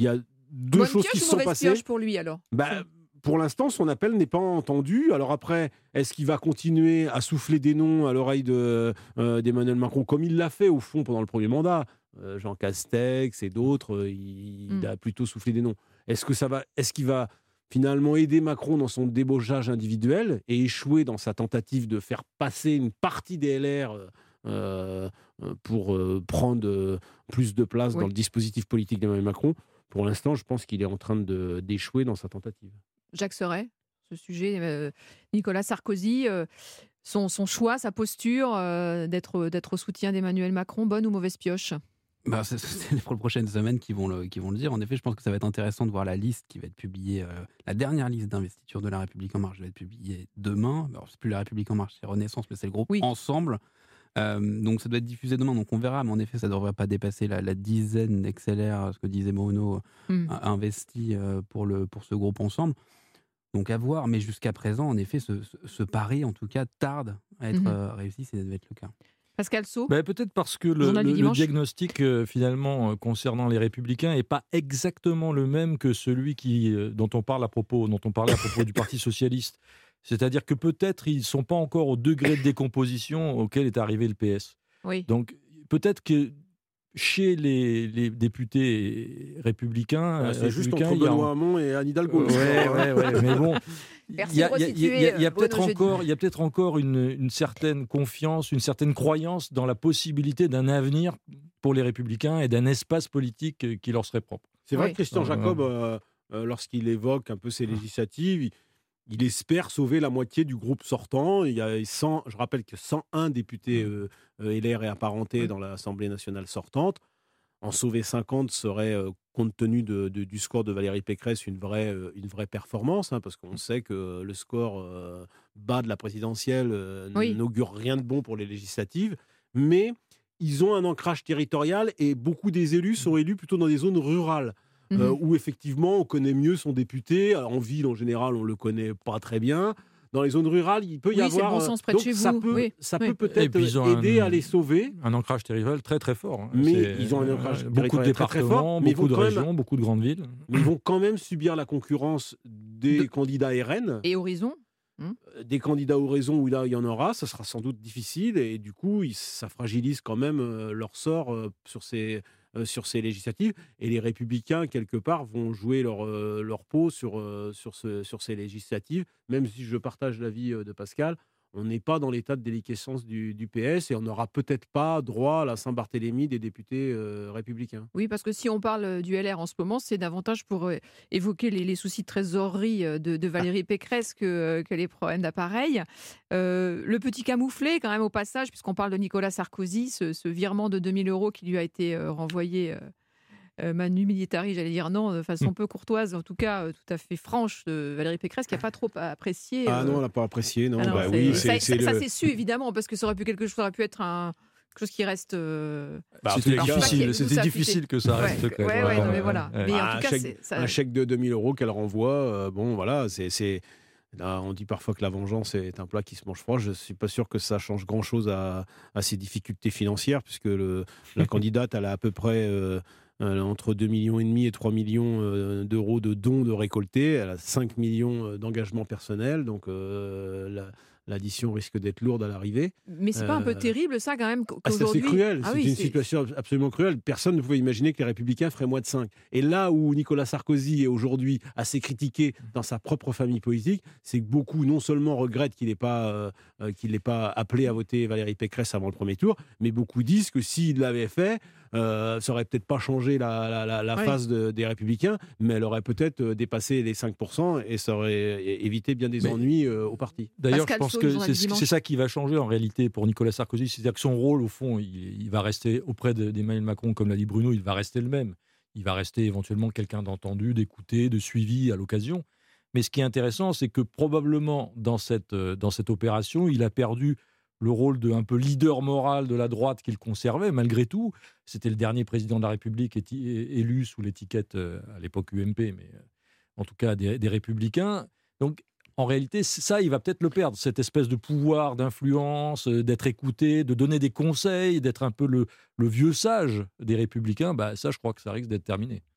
deux Bonne choses pioche qui ou se sont mauvaise passées. pioche pour lui alors Bah, pour l'instant, son appel n'est pas entendu. Alors après, est-ce qu'il va continuer à souffler des noms à l'oreille de, euh, d'Emmanuel Macron, comme il l'a fait au fond pendant le premier mandat, euh, Jean Castex et d'autres, euh, il, Mm. il a plutôt soufflé des noms. Est-ce que ça va, est-ce qu'il va finalement aider Macron dans son débauchage individuel et échouer dans sa tentative de faire passer une partie des L R euh, euh, pour euh, prendre euh, plus de place Oui. dans le dispositif politique d'Emmanuel Macron? Pour l'instant, je pense qu'il est en train de, d'échouer dans sa tentative. Jacques Serret, ce sujet, euh, Nicolas Sarkozy, euh, son, son choix, sa posture euh, d'être, d'être au soutien d'Emmanuel Macron, bonne ou mauvaise pioche? Bah, c'est, c'est les prochaines semaines qui vont, le, qui vont le dire. En effet, je pense que ça va être intéressant de voir la liste qui va être publiée. Euh, la dernière liste d'investiture de La République En Marche va être publiée demain. Alors, c'est plus La République En Marche, c'est Renaissance, mais c'est le groupe Oui. Ensemble. Euh, donc, ça doit être diffusé demain, donc on verra. Mais en effet, ça ne devrait pas dépasser la, la dizaine d'X L R, ce que disait Bruno, Mm. a investi euh, pour, le, pour ce groupe Ensemble. Donc, à voir. Mais jusqu'à présent, en effet, ce, ce, ce pari, en tout cas, tarde à être Mhm. euh, réussi. Ça devait être le cas. Pascal Saut, Ben, peut-être parce que le, Journal du le- le dimanche. diagnostic euh, finalement euh, concernant les Républicains n'est pas exactement le même que celui qui, euh, dont on parle à propos, dont on parlait à propos du Parti socialiste. C'est-à-dire que peut-être ils ne sont pas encore au degré de décomposition auquel est arrivé le P S. oui. Donc peut-être que chez les, les députés républicains, Ah, euh, c'est juste républicains, entre il y a- Benoît Hamon et Anne Hidalgo. Ouais, ouais, ouais, mais bon, il Merci y a, de il y a- il y a- il y a- il y a resituer, peut-être Bruno encore, Jeudi. il y a peut-être encore une, une certaine confiance, une certaine croyance dans la possibilité d'un avenir pour les Républicains et d'un espace politique euh, qui leur serait propre. C'est vrai Oui. que Christian Euh, Jacob, euh, euh, lorsqu'il évoque un peu ces législatives, il, il espère sauver la moitié du groupe sortant. Il y a cent, je rappelle que cent un députés euh, euh, L R et apparentés Oui. dans l'Assemblée nationale sortante. En sauver cinquante serait, euh, compte tenu de, de- du score de Valérie Pécresse, une vraie, euh, une vraie performance, hein, parce qu'on sait que le score euh, bas de la présidentielle euh, Oui. n'augure rien de bon pour les législatives. Mais ils ont un ancrage territorial et beaucoup des élus sont élus plutôt dans des zones rurales. Mhm. euh, où effectivement on connaît mieux son député. Alors, en ville, en général, on le connaît pas très bien. Dans les zones rurales, il peut y Oui, c'est le avoir. bon euh, sens près de donc chez ça vous. peut, Oui, ça oui. peut Et peut-être puis, ils ont aider un- à les sauver. Un ancrage territorial très très fort. hein. Mais C'est, ils ont un euh, ancrage beaucoup de territorial très, très fort, départements, mais ils beaucoup de vont quand même- régions, beaucoup de grandes villes. Mais ils vont quand même subir la concurrence des De- candidats R N, Et Horizon euh, des candidats au raison où là il y en aura. Ça sera sans doute difficile et du coup ils- ça fragilise quand même euh, leur sort euh, sur ces euh, sur ces législatives. Et les Républicains quelque part vont jouer leur euh, leur peau sur euh, sur ce, sur ces législatives. Même si je partage l'avis euh, de Pascal, on n'est pas dans l'état de déliquescence du, du P S et on n'aura peut-être pas droit à la Saint-Barthélemy des députés euh, républicains. Oui, parce que si on parle du L R en ce moment, c'est davantage pour euh, évoquer les, les soucis de trésorerie euh, de, de Valérie Pécresse que, euh, que les problèmes d'appareil. Euh, le petit camouflé, quand même, au passage, puisqu'on parle de Nicolas Sarkozy, ce, ce virement de deux mille euros qui lui a été euh, renvoyé euh, euh, manu militari, j'allais dire non, de façon peu courtoise, en tout cas euh, tout à fait franche, de Valérie Pécresse, qui n'a pas trop apprécié. Ah euh, non, on l'a pas apprécié. Non, ah non, bah c'est- oui, ça, c'est, c'est ça, le- ça, c'est su, évidemment, parce que ça aurait pu, quelque chose, ça aurait pu être un, quelque chose qui reste. euh, Bah, en C'était tous les cas, difficile, d'où c'était ça a difficile fuité. que ça Ouais, reste. ouais, quand même. ouais, non, mais Ouais, voilà. ouais. Mais en Ah, tout un, cas, chèque, c'est- ça- un chèque de deux mille euros qu'elle renvoie, euh, bon voilà, c'est, c'est... Là, on dit parfois que la vengeance est un plat qui se mange froid. Je ne suis pas sûr que ça change grand-chose à, à ses difficultés financières, puisque le, la candidate, elle a à peu près euh, euh, entre deux virgule cinq millions et trois millions euh, d'euros de dons de récoltés. Elle a cinq millions d'engagements personnels, donc euh, la, l'addition risque d'être lourde à l'arrivée. Mais c'est pas un peu Euh, terrible, ça, quand même, qu- Ah, c'est assez qu'aujourd'hui. cruel, Ah c'est oui, une c'est- situation absolument cruelle. Personne ne pouvait imaginer que les Républicains feraient moins de cinq. Et là où Nicolas Sarkozy est aujourd'hui assez critiqué dans sa propre famille politique, c'est que beaucoup non seulement regrettent qu'il n'ait pas, euh, euh, qu'il n'ait pas appelé à voter Valérie Pécresse avant le premier tour, mais beaucoup disent que s'il l'avait fait, euh, ça aurait peut-être pas changé la, la, la, la Oui. face de- des Républicains, mais elle aurait peut-être euh, dépassé les cinq pour cent et ça aurait é- évité bien des Mais- ennuis euh, au parti. D'ailleurs, Pascal je pense Saut, que le journal c'est, du dimanche. c'est ça qui va changer en réalité pour Nicolas Sarkozy. C'est-à-dire que son rôle, au fond, il, il va rester auprès de- d'Emmanuel Macron, comme l'a dit Bruno, il va rester le même. Il va rester éventuellement quelqu'un d'entendu, d'écouté, de suivi à l'occasion. Mais ce qui est intéressant, c'est que probablement dans cette, euh, dans cette opération, il a perdu le rôle de un peu leader moral de la droite qu'il conservait, malgré tout. C'était le dernier président de la République éti- élu sous l'étiquette, euh, à l'époque U M P, mais euh, en tout cas des, des Républicains. Donc, en réalité, c'est ça, il va peut-être le perdre, cette espèce de pouvoir, d'influence, euh, d'être écouté, de donner des conseils, d'être un peu le, le vieux sage des Républicains. Bah, ça, je crois que ça risque d'être terminé.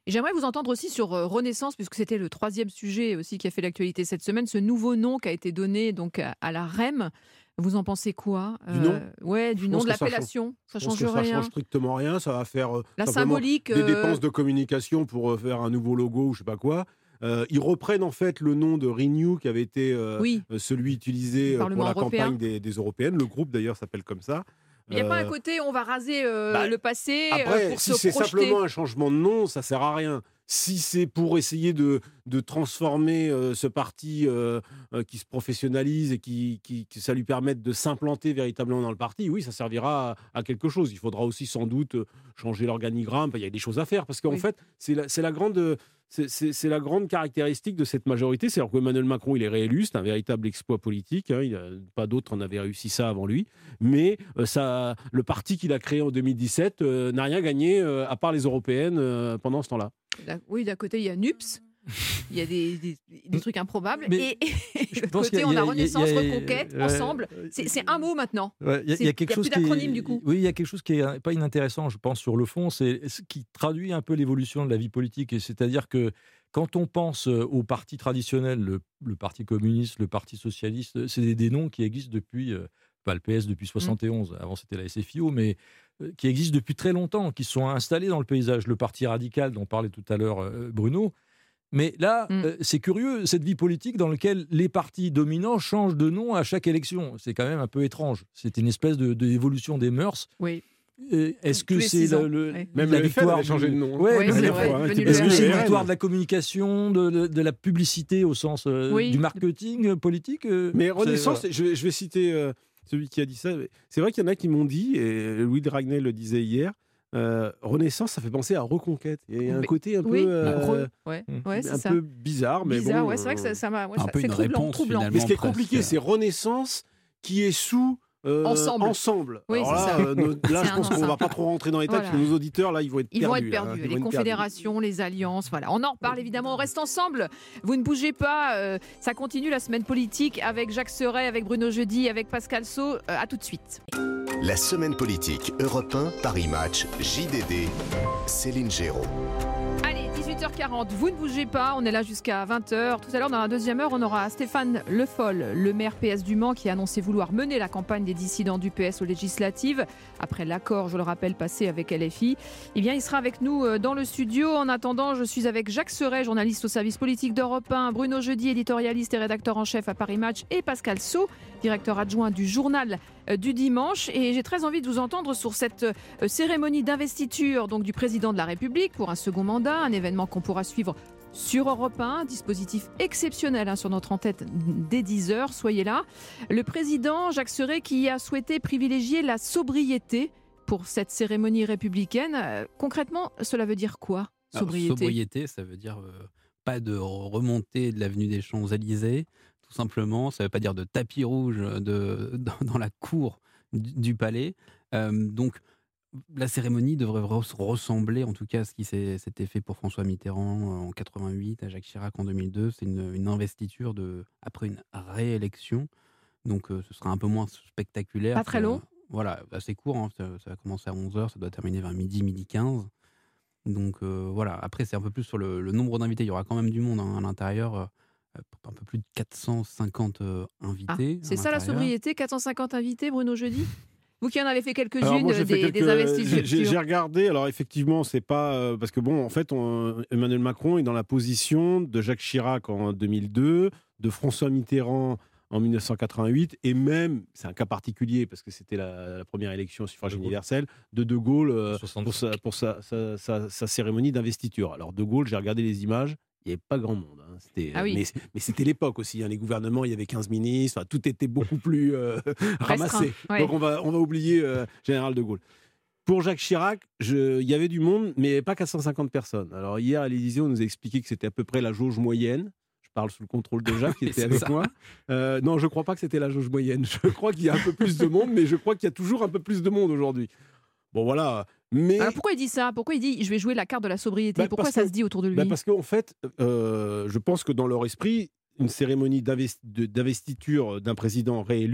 Et j'aimerais vous entendre aussi sur euh, Renaissance, puisque c'était le troisième sujet aussi qui a fait l'actualité cette semaine, ce nouveau nom qui a été donné donc à, à la R E M. Vous en pensez quoi? Du nom euh, Ouais, du Je nom, pense de que ça l'appellation. Ça Je pense change que ça rien. change strictement rien. Ça va faire euh, La simplement symbolique. des euh, dépenses de communication pour euh, faire un nouveau logo ou je sais pas quoi. Euh, ils reprennent en fait le nom de Renew qui avait été euh, Oui. euh, celui utilisé Le euh, pour Parlement la européen. campagne des, des européennes. Le groupe d'ailleurs s'appelle comme ça. Il n'y a pas un Euh, côté, on va raser euh, bah, le passé euh, Après, pour si se c'est projeter. simplement un changement de nom, ça sert à rien. Si c'est pour essayer de, de transformer euh, ce parti euh, euh, qui se professionnalise et qui, qui, que ça lui permette de s'implanter véritablement dans le parti, oui, ça servira à, à quelque chose. Il faudra aussi sans doute changer l'organigramme. Il y a des choses à faire parce qu'en Oui. fait, c'est la, c'est la grande... C'est, c'est, c'est la grande caractéristique de cette majorité, c'est-à-dire qu'Emmanuel Macron, il est réélu, c'est un véritable exploit politique, hein, il a, pas d'autres en avaient réussi ça avant lui, mais euh, ça, le parti qu'il a créé en deux mille dix-sept euh, n'a rien gagné, euh, à part les européennes, euh, pendant ce temps-là. D'un- Oui, d'un côté, il y a NUPS, il y a des, des, des trucs improbables, Mais et, et de l'autre pense qu'il côté, y a- on il y a a- Renaissance, il y a- Reconquête, ouais. ensemble. C'est, c'est un mot maintenant. Ouais, Il y, a- C'est- il y a quelque il y a chose plus qui d'acronyme, est, du coup. Oui, il y a quelque chose qui est pas inintéressant, je pense, sur le fond, c'est ce qui traduit un peu l'évolution de la vie politique. Et c'est-à-dire que quand on pense aux partis traditionnels, le, le Parti communiste, le Parti socialiste, c'est des, des noms qui existent depuis, euh, pas le P S depuis soixante et onze, avant c'était la S F I O, mais euh, qui existent depuis très longtemps, qui se sont installés dans le paysage. Le Parti radical dont parlait tout à l'heure euh, Bruno. Mais là, Mm. euh, c'est curieux, cette vie politique dans laquelle les partis dominants changent de nom à chaque élection. C'est quand même un peu étrange. C'est une espèce de, d'évolution des mœurs. Oui. Euh, Est-ce Tous que les c'est six ans, le, le- ouais. Même la le F N victoire avait changé du- de nom. hein. Ouais, Oui, mais c'est la vrai. fois, hein, Venu qui le Est-ce que devenu c'est le une R N. victoire de la communication, de, de- de la publicité au sens euh, Oui. du marketing euh, politique euh, Mais c'est- Renaissance, voilà. je, vais- je vais citer euh, celui qui a dit ça. C'est vrai qu'il y en a qui m'ont dit, et Louis de Ragnel le disait hier, euh, Renaissance, ça fait penser à Reconquête. Il y a un Mais- côté un Oui, peu, euh, creux. Ouais, Mm. ouais, c'est un ça. peu bizarre, mais Bizarre, bon. ouais, c'est vrai que ça, euh, ça m'a. ouais, un ça- peu c'est une troublant, réponse, troublant. finalement. Mais ce qui est presque. compliqué, c'est Renaissance qui est sous euh, Ensemble. ensemble. Oui, Alors c'est là, ça. euh, nos- là, C'est je un pense qu'on ne va ensemble. pas trop rentrer dans les détails, Voilà. parce que nos auditeurs, là, ils vont être Ils perdus. vont être hein. perdus. Ils Les vont être confédérations, les alliances, voilà. On en reparle évidemment. On reste ensemble. Vous ne bougez pas. euh, ça continue la semaine politique avec Jacques Serret, avec Bruno Jeudi, avec Pascal Sau. Euh, à tout de suite. La semaine politique Europe un, Paris Match, J D D, Céline Géraud. Allez, dix-huit heures quarante, vous ne bougez pas, on est là jusqu'à vingt heures. Tout à l'heure, dans la deuxième heure, on aura Stéphane Le Foll, le maire P S du Mans, qui a annoncé vouloir mener la campagne des dissidents du P S aux législatives. Après l'accord, je le rappelle, passé avec L F I. Eh bien, il sera avec nous euh, dans le studio. En attendant, je suis avec Jacques Serret, journaliste au service politique d'Europe un, Bruno Jeudi, éditorialiste et rédacteur en chef à Paris Match, et Pascal Sau, directeur adjoint du journal euh, du dimanche. Et j'ai très envie de vous entendre sur cette euh, cérémonie d'investiture donc, du président de la République pour un second mandat, un événement qu'on pourra suivre sur Europe un, dispositif exceptionnel hein, sur notre antenne dès dix heures, soyez là. Le président Jacques Serret qui a souhaité privilégier la sobriété pour cette cérémonie républicaine. Euh, concrètement, cela veut dire quoi, Alors, sobriété? sobriété, ça veut dire euh, pas de remontée de l'avenue des Champs-Élysées, tout simplement. Ça ne veut pas dire de tapis rouge de, dans, dans la cour du, du palais. Euh, donc, la cérémonie devrait re- ressembler, en tout cas, à ce qui s'est, s'était fait pour François Mitterrand en quatre-vingt-huit, à Jacques Chirac en deux mille deux. C'est une, une investiture de, après une réélection. Donc, euh, ce sera un peu moins spectaculaire. Pas très que- long. Voilà, assez court. hein. Ça, ça va commencer à onze heures, ça doit terminer vers midi, midi quinze. Donc, euh, voilà. Après, c'est un peu plus sur le, le nombre d'invités. Il y aura quand même du monde hein, à l'intérieur. euh, un peu plus de quatre cent cinquante euh, Ah, invités. c'est à ça la l'intérieur. sobriété, quatre cent cinquante invités, Bruno Jeudi? Vous qui en avez fait Alors, quelques-unes moi, j'ai des, fait quelques- des investitures. J'ai, j'ai regardé. Alors effectivement, c'est pas euh, parce que bon, en fait, on- Emmanuel Macron est dans la position de Jacques Chirac en deux mille deux, de François Mitterrand en mille neuf cent quatre-vingt-huit, et même, c'est un cas particulier parce que c'était la, la première élection au suffrage De Gaulle. universel de De Gaulle euh, soixante. pour, sa, pour sa, sa- sa- sa cérémonie d'investiture. Alors De Gaulle, j'ai regardé les images. Il n'y avait pas grand monde. hein. C'était, Ah oui. mais, mais c'était l'époque aussi. hein. Les gouvernements, il y avait quinze ministres. Enfin, tout était beaucoup plus euh, ramassé. ouais. Donc on va, on va oublier euh, Général de Gaulle. Pour Jacques Chirac, je- il y avait du monde, mais pas quatre cent cinquante personnes. Alors hier, à l'Élysée, on nous a expliqué que c'était à peu près la jauge moyenne. Je parle sous le contrôle de Jacques, qui était C'est avec ça. moi. Euh, non, je ne crois pas que c'était la jauge moyenne. Je crois qu'il y a un peu plus de monde, mais je crois qu'il y a toujours un peu plus de monde aujourd'hui. Bon, voilà. Mais... Alors pourquoi il dit ça? Pourquoi il dit je vais jouer la carte de la sobriété? Bah, Pourquoi parce ça que- se dit autour de lui? Bah, parce qu'en fait, euh, je pense que dans leur esprit, une cérémonie d'investi- de- d'investiture d'un président réélu,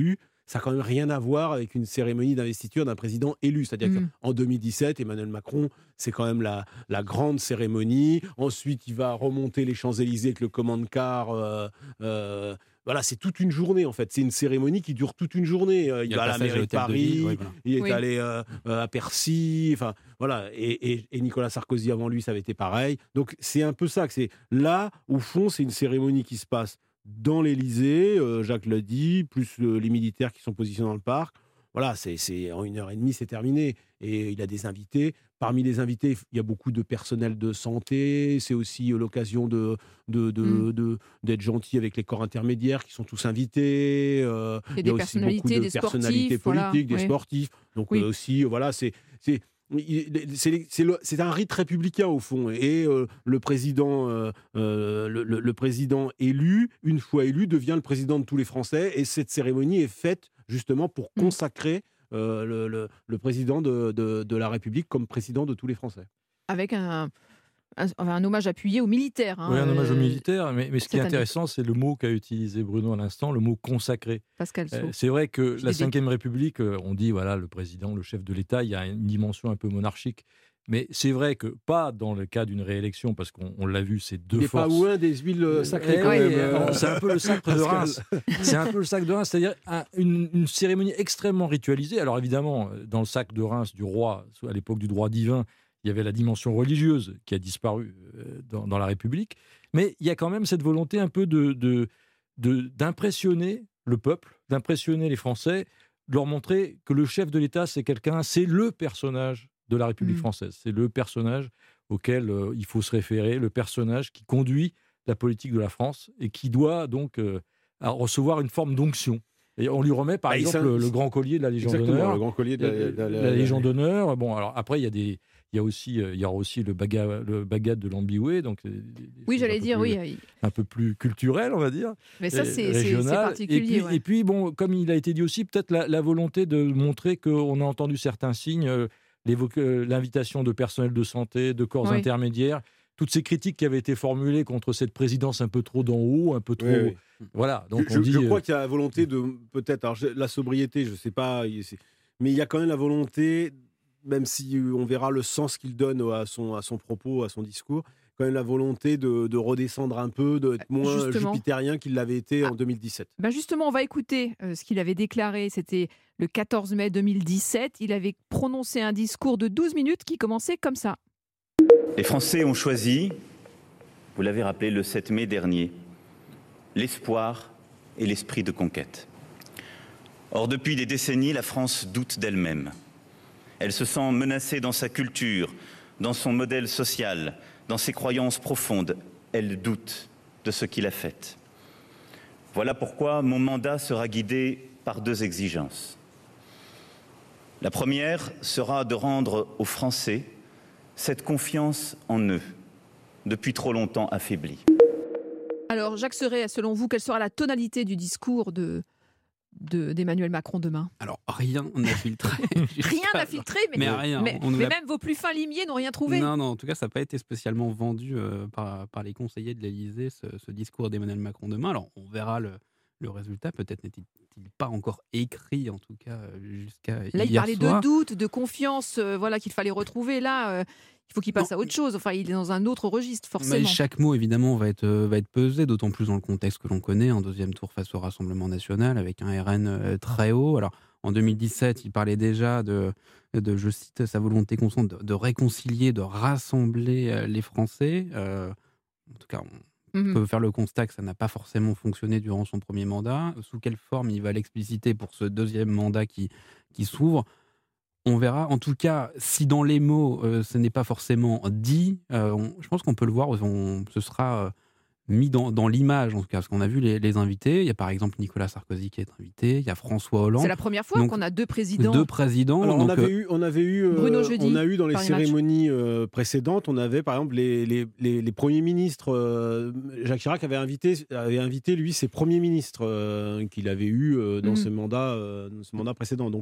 ça n'a quand même rien à voir avec une cérémonie d'investiture d'un président élu. C'est-à-dire mmh. qu'en deux mille dix-sept, Emmanuel Macron, c'est quand même la, la grande cérémonie. Ensuite, il va remonter les Champs-Élysées avec le command-car. Euh, euh, voilà, c'est toute une journée, en fait. C'est une cérémonie qui dure toute une journée. Euh, il, il va à la mairie de Paris, de oui, voilà. il est oui. allé euh, à Percy, enfin, voilà. Et, et, et Nicolas Sarkozy, avant lui, ça avait été pareil. Donc, c'est un peu ça. Que c'est là, au fond, c'est une cérémonie qui se passe dans l'Élysée, euh, Jacques l'a dit, plus euh, les militaires qui sont positionnés dans le parc. Voilà, c'est, c'est, en une heure et demie, c'est terminé. Et il a des invités. Parmi les invités, il y a beaucoup de personnel de santé. C'est aussi euh, l'occasion de, de, de, mmh. de, d'être gentil avec les corps intermédiaires qui sont tous invités. Euh, il y a aussi beaucoup de personnalités politiques, voilà. des oui. sportifs. Donc oui. euh, aussi, voilà, c'est... c'est C'est, c'est, le, c'est un rite républicain au fond et euh, le président euh, euh, le, le, le président élu, une fois élu, devient le président de tous les Français et cette cérémonie est faite justement pour consacrer euh, le, le, le président de, de, de la République comme président de tous les Français. Avec un, un, un hommage appuyé aux militaires. Hein, oui, un hommage euh, aux militaires, mais, mais ce qui est intéressant, année. c'est le mot qu'a utilisé Bruno à l'instant, le mot consacré. Pascal euh, c'est vrai que Je la cinquième République, on dit, voilà, le président, le chef de l'État, il y a une dimension un peu monarchique. Mais c'est vrai que pas dans le cas d'une réélection, parce qu'on on l'a vu, c'est deux Il forces. Il n'est pas loin des huiles sacrées eh quand oui, même. Euh, c'est un peu le sacre de Reims. C'est un peu le sacre de Reims, c'est-à-dire un, une, une cérémonie extrêmement ritualisée. Alors évidemment, dans le sacre de Reims du roi, à l'époque du droit divin, il y avait la dimension religieuse qui a disparu dans, dans la République. Mais il y a quand même cette volonté un peu de, de, de, d'impressionner le peuple, d'impressionner les Français, de leur montrer que le chef de l'État, c'est quelqu'un, c'est le personnage de la République mmh. française. C'est le personnage auquel euh, il faut se référer, le personnage qui conduit la politique de la France et qui doit donc euh, recevoir une forme d'onction. Et on lui remet par bah, exemple le, le grand collier de la Légion d'honneur. Le grand collier de la, de la, la, la Légion d'honneur. Bon, alors après il y a des, il y a aussi, il y aura aussi le bagat, le bagat de l'Ambiway, donc oui, j'allais dire plus, oui, un peu plus culturel, on va dire. Mais ça c'est, c'est, c'est particulier. Et puis, ouais. et puis bon, comme il a été dit aussi, peut-être la, la volonté de montrer qu'on a entendu certains signes. Euh, l'invitation de personnel de santé, de corps oui. intermédiaires, toutes ces critiques qui avaient été formulées contre cette présidence un peu trop d'en haut, un peu trop... Oui, oui. Voilà. Donc je, on dit, je crois qu'il y a la volonté de... Peut-être, alors la sobriété, je ne sais pas, mais il y a quand même la volonté, même si on verra le sens qu'il donne à son, à son propos, à son discours, quand même la volonté de, de redescendre un peu, d'être moins justement. jupitérien qu'il l'avait été ah. en deux mille dix-sept. Ben justement, on va écouter euh, ce qu'il avait déclaré. C'était le quatorze mai deux mille dix-sept. Il avait prononcé un discours de douze minutes qui commençait comme ça. Les Français ont choisi, vous l'avez rappelé le sept mai dernier, l'espoir et l'esprit de conquête. Or, depuis des décennies, la France doute d'elle-même. Elle se sent menacée dans sa culture, dans son modèle social, dans ses croyances profondes. Elle doute de ce qu'il a fait. Voilà pourquoi mon mandat sera guidé par deux exigences. La première sera de rendre aux Français cette confiance en eux, depuis trop longtemps affaiblie. Alors, Jacques Serret, selon vous, quelle sera la tonalité du discours de... De, d'Emmanuel Macron demain? Alors, rien n'a filtré. Rien n'a filtré, mais, mais, rien, mais, mais a... même vos plus fins limiers n'ont rien trouvé. Non, non, en tout cas, ça n'a pas été spécialement vendu euh, par, par les conseillers de l'Élysée, ce, ce discours d'Emmanuel Macron demain. Alors, on verra le, le résultat. Peut-être n'est-il pas encore écrit, en tout cas, jusqu'à Là, hier il parlait soir. de doute, de confiance, euh, voilà, qu'il fallait retrouver. Là, euh, il faut qu'il passe non. à autre chose. Enfin, il est dans un autre registre, forcément. Mais chaque mot, évidemment, va être, va être pesé, d'autant plus dans le contexte que l'on connaît. Un deuxième tour face au Rassemblement national, avec un R N très haut. Alors, en deux mille dix-sept, il parlait déjà de, de je cite, sa volonté constante de, de réconcilier, de rassembler les Français. Euh, en tout cas, on mm-hmm. peut faire le constat que ça n'a pas forcément fonctionné durant son premier mandat. Sous quelle forme il va l'expliciter pour ce deuxième mandat qui, qui s'ouvre? On verra. En tout cas, si dans les mots, euh, ce n'est pas forcément dit, euh, on, je pense qu'on peut le voir, on, ce sera euh, mis dans, dans l'image, en tout cas, parce qu'on a vu les, les invités. Il y a par exemple Nicolas Sarkozy qui est invité, il y a François Hollande. C'est la première fois donc, qu'on a deux présidents. Deux présidents. Alors, donc, on avait eu, on avait eu, euh, Bruno Jeudi, on a eu dans les cérémonies euh, précédentes, on avait par exemple les, les, les, les premiers ministres. Euh, Jacques Chirac avait invité, avait invité lui ses premiers ministres euh, qu'il avait eu euh, dans, mmh. ce mandat, euh, dans ce mandat précédent. Donc, euh,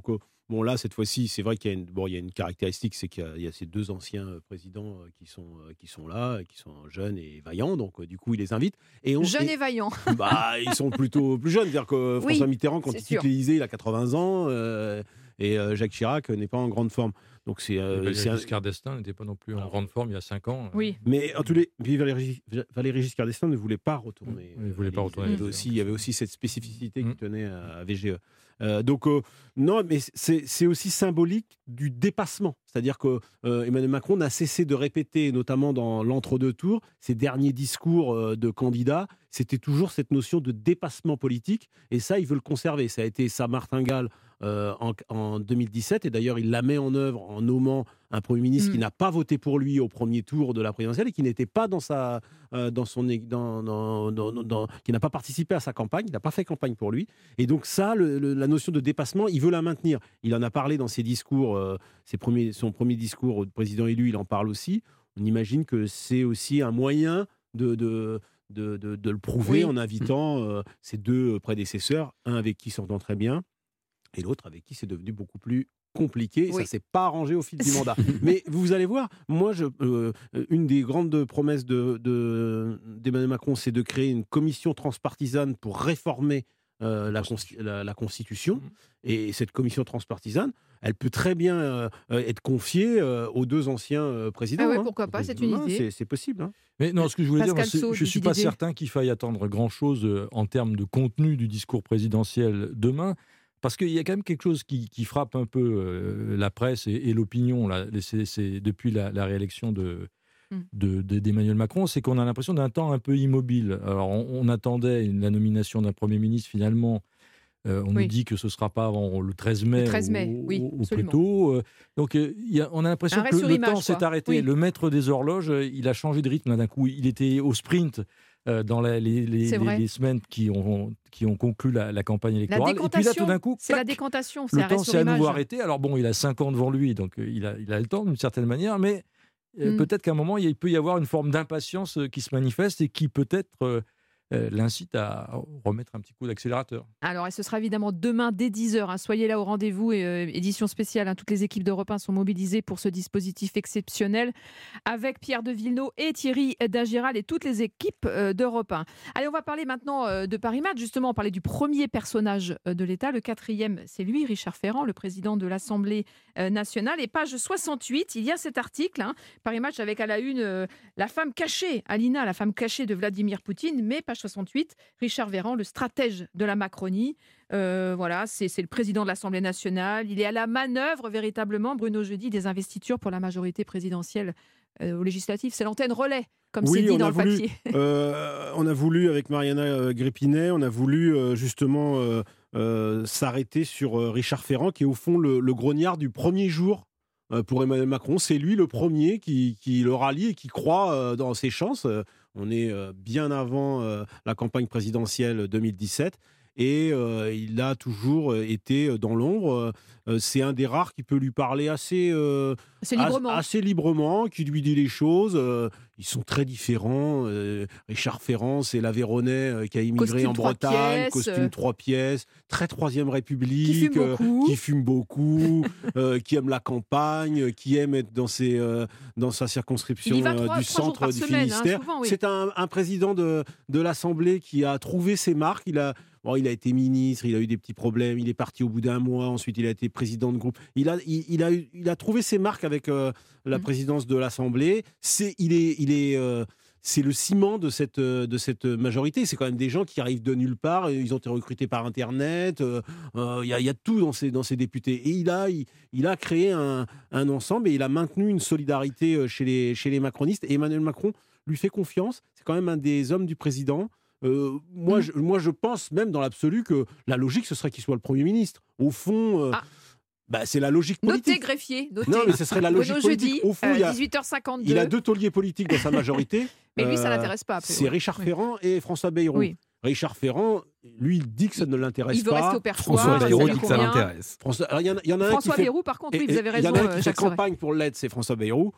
Bon, là, cette fois-ci, c'est vrai qu'il y a une, bon, il y a une caractéristique, c'est qu'il y a, il y a ces deux anciens présidents qui sont, qui sont là, qui sont jeunes et vaillants. Donc, du coup, il les invite. Et on, jeunes et, et vaillants. Bah, ils sont plutôt plus jeunes. C'est-à-dire que François oui, Mitterrand, quand il quitte l'Élysée, il a quatre-vingts ans. Euh, et euh, Jacques Chirac n'est pas en grande forme. Donc c'est, euh, Valéry c'est un... Giscard d'Estaing n'était pas non plus en grande forme il y a cinq ans. Oui. Mais en tous les, puis Valéry, Valéry Giscard d'Estaing ne voulait pas retourner. Il ne voulait pas retourner. Il y avait aussi, il y avait aussi cette spécificité mmh. qui tenait à, à V G E. Euh, donc euh, non, mais c'est, c'est aussi symbolique du dépassement. C'est-à-dire que euh, Emmanuel Macron n'a cessé de répéter, notamment dans l'entre-deux tours, ses derniers discours euh, de candidat, c'était toujours cette notion de dépassement politique. Et ça, il veut le conserver. Ça a été sa martingale euh, en, en deux mille dix-sept. Et d'ailleurs, il la met en œuvre en nommant un Premier ministre mmh. qui n'a pas voté pour lui au premier tour de la présidentielle et qui n'était pas dans sa, euh, dans son, dans, dans, dans, dans, qui n'a pas participé à sa campagne. Il n'a pas fait campagne pour lui. Et donc ça, le, le, la notion de dépassement, il veut la maintenir. Il en a parlé dans ses discours, euh, ses premiers, son premier discours au président élu, il en parle aussi. On imagine que c'est aussi un moyen de, de, de, de, de le prouver oui. en invitant euh, ses deux prédécesseurs, un avec qui il s'entend très bien et l'autre avec qui c'est devenu beaucoup plus compliqué. Oui. Ça ne s'est pas arrangé au fil du mandat. Mais vous allez voir, moi, je, euh, une des grandes promesses de, de, d'Emmanuel Macron, c'est de créer une commission transpartisane pour réformer Euh, la, la, la Constitution. Mmh. Et cette commission transpartisane, elle peut très bien euh, être confiée euh, aux deux anciens euh, présidents. Ah ouais, hein. pourquoi pas, c'est une hein, idée. C'est, c'est possible. Hein. Mais non, ce que je voulais Pascal dire, c'est, Saut, je ne suis pas idée. certain qu'il faille attendre grand-chose euh, en termes de contenu du discours présidentiel demain, parce qu'il y a quand même quelque chose qui, qui frappe un peu euh, la presse et, et l'opinion là, c'est, c'est depuis la, la réélection de De, de, d'Emmanuel Macron, c'est qu'on a l'impression d'un temps un peu immobile. Alors, on, on attendait une, la nomination d'un Premier ministre, finalement, euh, on oui. nous dit que ce ne sera pas avant le treize mai, le treize mai ou, oui, ou plus tôt. Euh, donc, euh, y a, on a l'impression que le image, temps s'est quoi. arrêté. Oui. Le maître des horloges, il a changé de rythme d'un coup. Il était au sprint euh, dans la, les, les, les, les semaines qui ont, qui ont conclu la, la campagne électorale. Et puis là, tout d'un coup, c'est pac, la décantation. Le temps s'est à nouveau arrêté. Alors bon, il a cinq ans devant lui, donc euh, il, a, il a le temps d'une certaine manière, mais Euh, mmh. peut-être qu'à un moment, il peut y avoir une forme d'impatience qui se manifeste et qui peut-être euh, euh, l'incite à remettre un petit coup d'accélérateur. Alors, et ce sera évidemment demain dès dix heures. Hein, soyez là au rendez-vous. Et, euh, édition spéciale. Hein, toutes les équipes d'Europe un sont mobilisées pour ce dispositif exceptionnel avec Pierre de Villeneuve et Thierry Dagiral et toutes les équipes euh, d'Europe un. Allez, on va parler maintenant euh, de Paris Match. Justement, on parlait du premier personnage euh, de l'État. Le quatrième, c'est lui, Richard Ferrand, le président de l'Assemblée euh, nationale. Et page soixante-huit, il y a cet article, hein, Paris Match avec à la une euh, la femme cachée, Alina, la femme cachée de Vladimir Poutine. Mais page soixante-huit, Richard Ferrand, le stratège de la Macronie. Euh, voilà, c'est, c'est le président de l'Assemblée nationale. Il est à la manœuvre, véritablement, Bruno Jeudi, des investitures pour la majorité présidentielle euh, aux législatives. C'est l'antenne relais, comme oui, c'est dit dans le voulu, papier. Euh, on a voulu, avec Mariana euh, Gréppinet, on a voulu euh, justement euh, euh, s'arrêter sur euh, Richard Ferrand, qui est au fond le, le grognard du premier jour euh, pour Emmanuel Macron. C'est lui le premier qui, qui le rallie et qui croit euh, dans ses chances. Euh, on est euh, bien avant euh, la campagne présidentielle deux mille dix-sept. Et euh, il a toujours été dans l'ombre. Euh, c'est un des rares qui peut lui parler assez, euh, assez, librement. As, assez librement, qui lui dit les choses. Euh, ils sont très différents. Euh, Richard Ferrand, c'est l'Aveyronais euh, qui a immigré costume en Bretagne, pièces, costume trois pièces, très Troisième République, qui fume beaucoup, euh, qui, fume beaucoup euh, qui aime la campagne, qui aime être dans, ses, euh, dans sa circonscription trois, euh, du centre du semaine, Finistère. Hein, souvent, oui. C'est un, un président de, de l'Assemblée qui a trouvé ses marques. Il a Bon, il a été ministre, il a eu des petits problèmes, il est parti au bout d'un mois, ensuite il a été président de groupe. Il a, il, il a, il a trouvé ses marques avec euh, la mmh. présidence de l'Assemblée. C'est, il est, il est, euh, c'est le ciment de cette, de cette majorité. C'est quand même des gens qui arrivent de nulle part. Ils ont été recrutés par Internet. Il euh, y, y a tout dans ces, dans ces députés. Et il a, il, il a créé un, un ensemble et il a maintenu une solidarité chez les, chez les macronistes. Et Emmanuel Macron lui fait confiance. C'est quand même un des hommes du président. Euh, moi, mmh. je, moi, je pense même dans l'absolu que la logique, ce serait qu'il soit le Premier ministre. Au fond, euh, ah. bah, c'est la logique politique. Notez, greffier. Notez. Non, mais ce serait la logique Bruno politique. Jeudi, Au fond, euh, il, a, dix-huit heures cinquante-deux. il a deux tauliers politiques dans sa majorité. Mais lui, ça ne l'intéresse pas. C'est vrai. Richard oui. Ferrand et François Bayrou. Oui. Richard Ferrand, lui, il dit que ça ne l'intéresse il veut pas. rester au perchoir. François Bayrou dit que ça l'intéresse. François, alors, il y en a, il y en a François un qui Bayrou, fait, par contre, oui, et, vous avez raison. Il y en a un qui euh, fait campagne pour l'aide, c'est François Bayrou. Je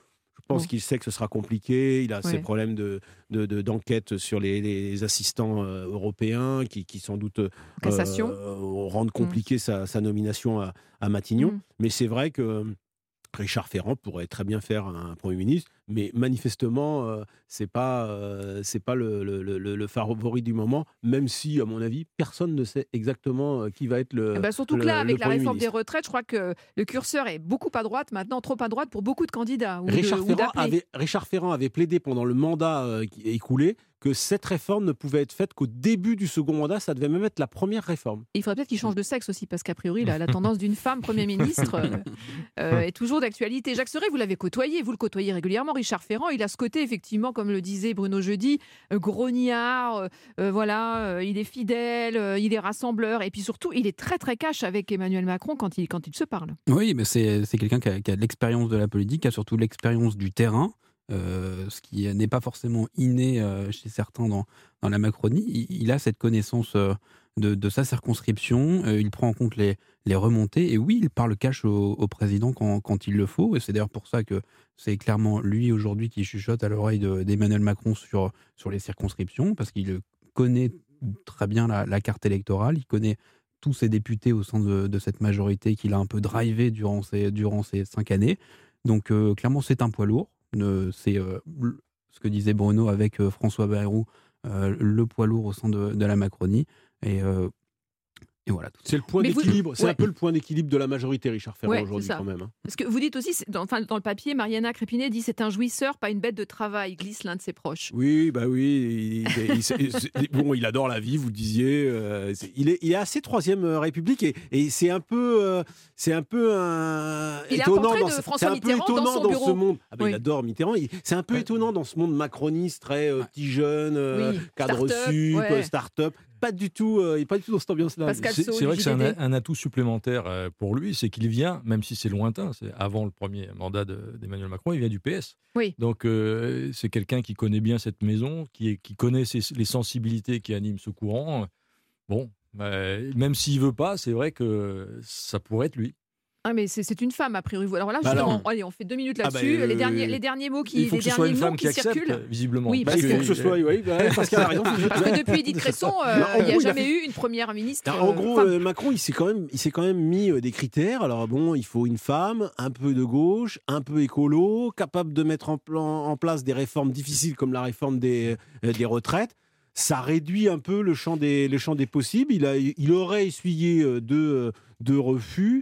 pense bon. qu'il sait que ce sera compliqué. Il a Ouais. ses problèmes de, de, de- d'enquête sur les, les assistants euh, européens qui, qui sans doute euh, Cassation. euh, rendent compliqué mmh. sa, sa nomination à, à Matignon. Mmh. Mais c'est vrai que Richard Ferrand pourrait très bien faire un Premier ministre, mais manifestement, euh, c'est pas, euh, c'est pas le, le, le, le favori du moment, même si, à mon avis, personne ne sait exactement euh, qui va être le. Eh ben surtout le, que là, avec la réforme ministre. des retraites, je crois que le curseur est beaucoup à droite, maintenant trop à droite pour beaucoup de candidats. Ou Richard, de, Ferrand ou avait, Richard Ferrand avait plaidé pendant le mandat euh, écoulé que cette réforme ne pouvait être faite qu'au début du second mandat, ça devait même être la première réforme. Il faudrait peut-être qu'il change de sexe aussi, parce qu'a priori, la, la tendance d'une femme Premier ministre euh, euh, est toujours d'actualité. Jacques Serret, vous l'avez côtoyé, vous le côtoyez régulièrement, Richard Ferrand, il a ce côté, effectivement, comme le disait Bruno Jeudi, euh, grognard, euh, euh, voilà, euh, il est fidèle, euh, il est rassembleur, et puis surtout, il est très très cash avec Emmanuel Macron quand il, quand il se parle. Oui, mais c'est, c'est quelqu'un qui a, qui a de l'expérience de la politique, qui a surtout l'expérience du terrain. Euh, ce qui n'est pas forcément inné euh, chez certains dans, dans la Macronie. Il, il a cette connaissance euh, de, de sa circonscription, euh, il prend en compte les, les remontées, et oui, il parle cash au, au président quand, quand il le faut, et c'est d'ailleurs pour ça que c'est clairement lui aujourd'hui qui chuchote à l'oreille de, d'Emmanuel Macron sur, sur les circonscriptions, parce qu'il connaît très bien la, la carte électorale, il connaît tous ses députés au sein de, de cette majorité qu'il a un peu drivé durant ces, durant ces cinq années. Donc euh, clairement, c'est un poids lourd. Euh, c'est euh, ce que disait Bruno avec euh, François Bayrou, euh, le poids lourd au sein de, de la Macronie. Et, euh, et voilà. Tout c'est le point Mais d'équilibre. vous... C'est ouais. un peu le point d'équilibre de la majorité, Richard Ferrand, ouais, aujourd'hui, quand même. Hein. Parce que vous dites aussi, dans, enfin, dans le papier, Mariana Crépinet dit c'est un jouisseur, pas une bête de travail, glisse l'un de ses proches. Oui, bah oui. Il, il, il, il, bon, il adore la vie, vous le disiez. Euh, il, est, il est assez Troisième République et, et c'est un peu, euh, c'est un peu un il étonnant a un dans, de c'est François un peu Mitterrand étonnant dans, son dans bureau. ce monde. Ah bah, oui. Il adore Mitterrand. Il, c'est un peu ouais. étonnant dans ce monde macroniste, très euh, petit jeune, euh, oui. cadre start-up, sup, ouais. start-up. Pas du tout, euh, pas du tout dans cette ambiance-là. C'est, c'est vrai que c'est un, un atout supplémentaire pour lui, c'est qu'il vient, même si c'est lointain, c'est avant le premier mandat de, d'Emmanuel Macron, il vient du P S. Oui. Donc euh, c'est quelqu'un qui connaît bien cette maison, qui, est, qui connaît ses, les sensibilités qui animent ce courant. Bon, euh, même s'il veut pas, c'est vrai que ça pourrait être lui. Ah mais c'est, c'est une femme a priori. Alors là, justement, alors, allez, on fait deux minutes là-dessus. Ah bah, euh, les derniers, les derniers mots qui, il faut les que ce soit une femme qui, qui accepte, circulent. Visiblement. Oui, bah, il faut que, que ce soit, oui, bah, parce qu'elle a raison. Parce que depuis Edith Cresson, euh, il n'y a jamais fait... eu une première ministre. Alors, en gros, euh, Macron, il s'est quand même, il s'est quand même mis euh, des critères. Alors bon, il faut une femme, un peu de gauche, un peu écolo, capable de mettre en, plan, en place des réformes difficiles comme la réforme des, euh, des retraites. Ça réduit un peu le champ des, le champ des possibles. Il, a, il aurait essuyé euh, deux, deux refus.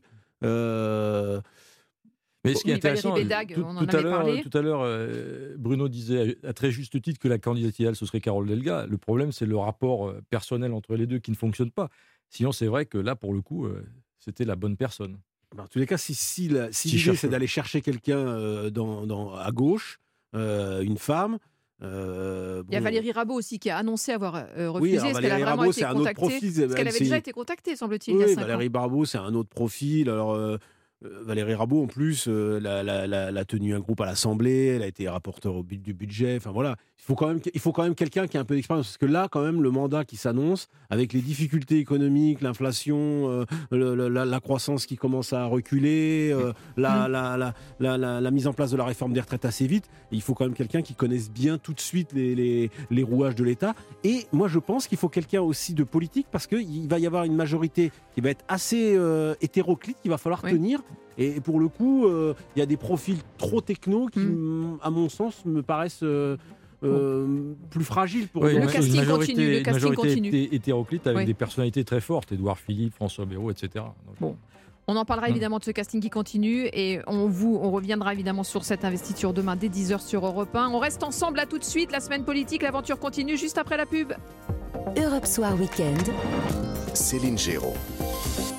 Euh, Mais ce qui est oui, intéressant, Bédag, tout, on en tout, à l'heure, parlé. tout à l'heure, euh, Bruno disait à très juste titre que la candidate idéale, ce serait Carole Delga. Le problème, c'est le rapport euh, personnel entre les deux qui ne fonctionne pas. Sinon, c'est vrai que là, pour le coup, euh, c'était la bonne personne. En tous les cas, si, si, la, si, si l'idée, cherche... c'est d'aller chercher quelqu'un euh, dans, dans, à gauche, euh, une femme... Euh, bon. Il y a Valérie Rabault aussi qui a annoncé avoir euh, refusé. Oui, Est-ce Valérie qu'elle a vraiment Rabault, été c'est un contactée autre profil. Parce qu'elle avait c'est... déjà été contactée, semble-t-il, oui, il y a cinq Valérie ans. Rabault, c'est un autre profil. Alors, euh, euh, Valérie Rabault, en plus, euh, la, la, la, la tenu un groupe à l'Assemblée, elle a été rapporteure au but du budget. Enfin voilà, il faut quand même, il faut quand même quelqu'un qui a un peu d'expérience, parce que là, quand même, le mandat qui s'annonce, avec les difficultés économiques, l'inflation, euh, le, le, la, la croissance qui commence à reculer, euh, la, mmh. la, la, la, la, la mise en place de la réforme des retraites assez vite, il faut quand même quelqu'un qui connaisse bien tout de suite les, les, les rouages de l'État. Et moi, je pense qu'il faut quelqu'un aussi de politique, parce qu'il va y avoir une majorité qui va être assez euh, hétéroclite, qu'il va falloir oui. tenir. Et pour le coup, il euh, y a des profils trop techno qui, mmh. à mon sens, me paraissent euh, euh, plus fragiles. Pour oui, le une casting majorité, continue. Le une casting majorité continue. hétéroclite avec oui. des personnalités très fortes, Édouard Philippe, François Bayrou, et cetera. Donc, bon. On en parlera évidemment de ce casting qui continue et on, vous, on reviendra évidemment sur cette investiture demain dès dix heures sur Europe un. On reste ensemble là tout de suite. La semaine politique, l'aventure continue juste après la pub. Europe Soir Weekend. Céline Géraud.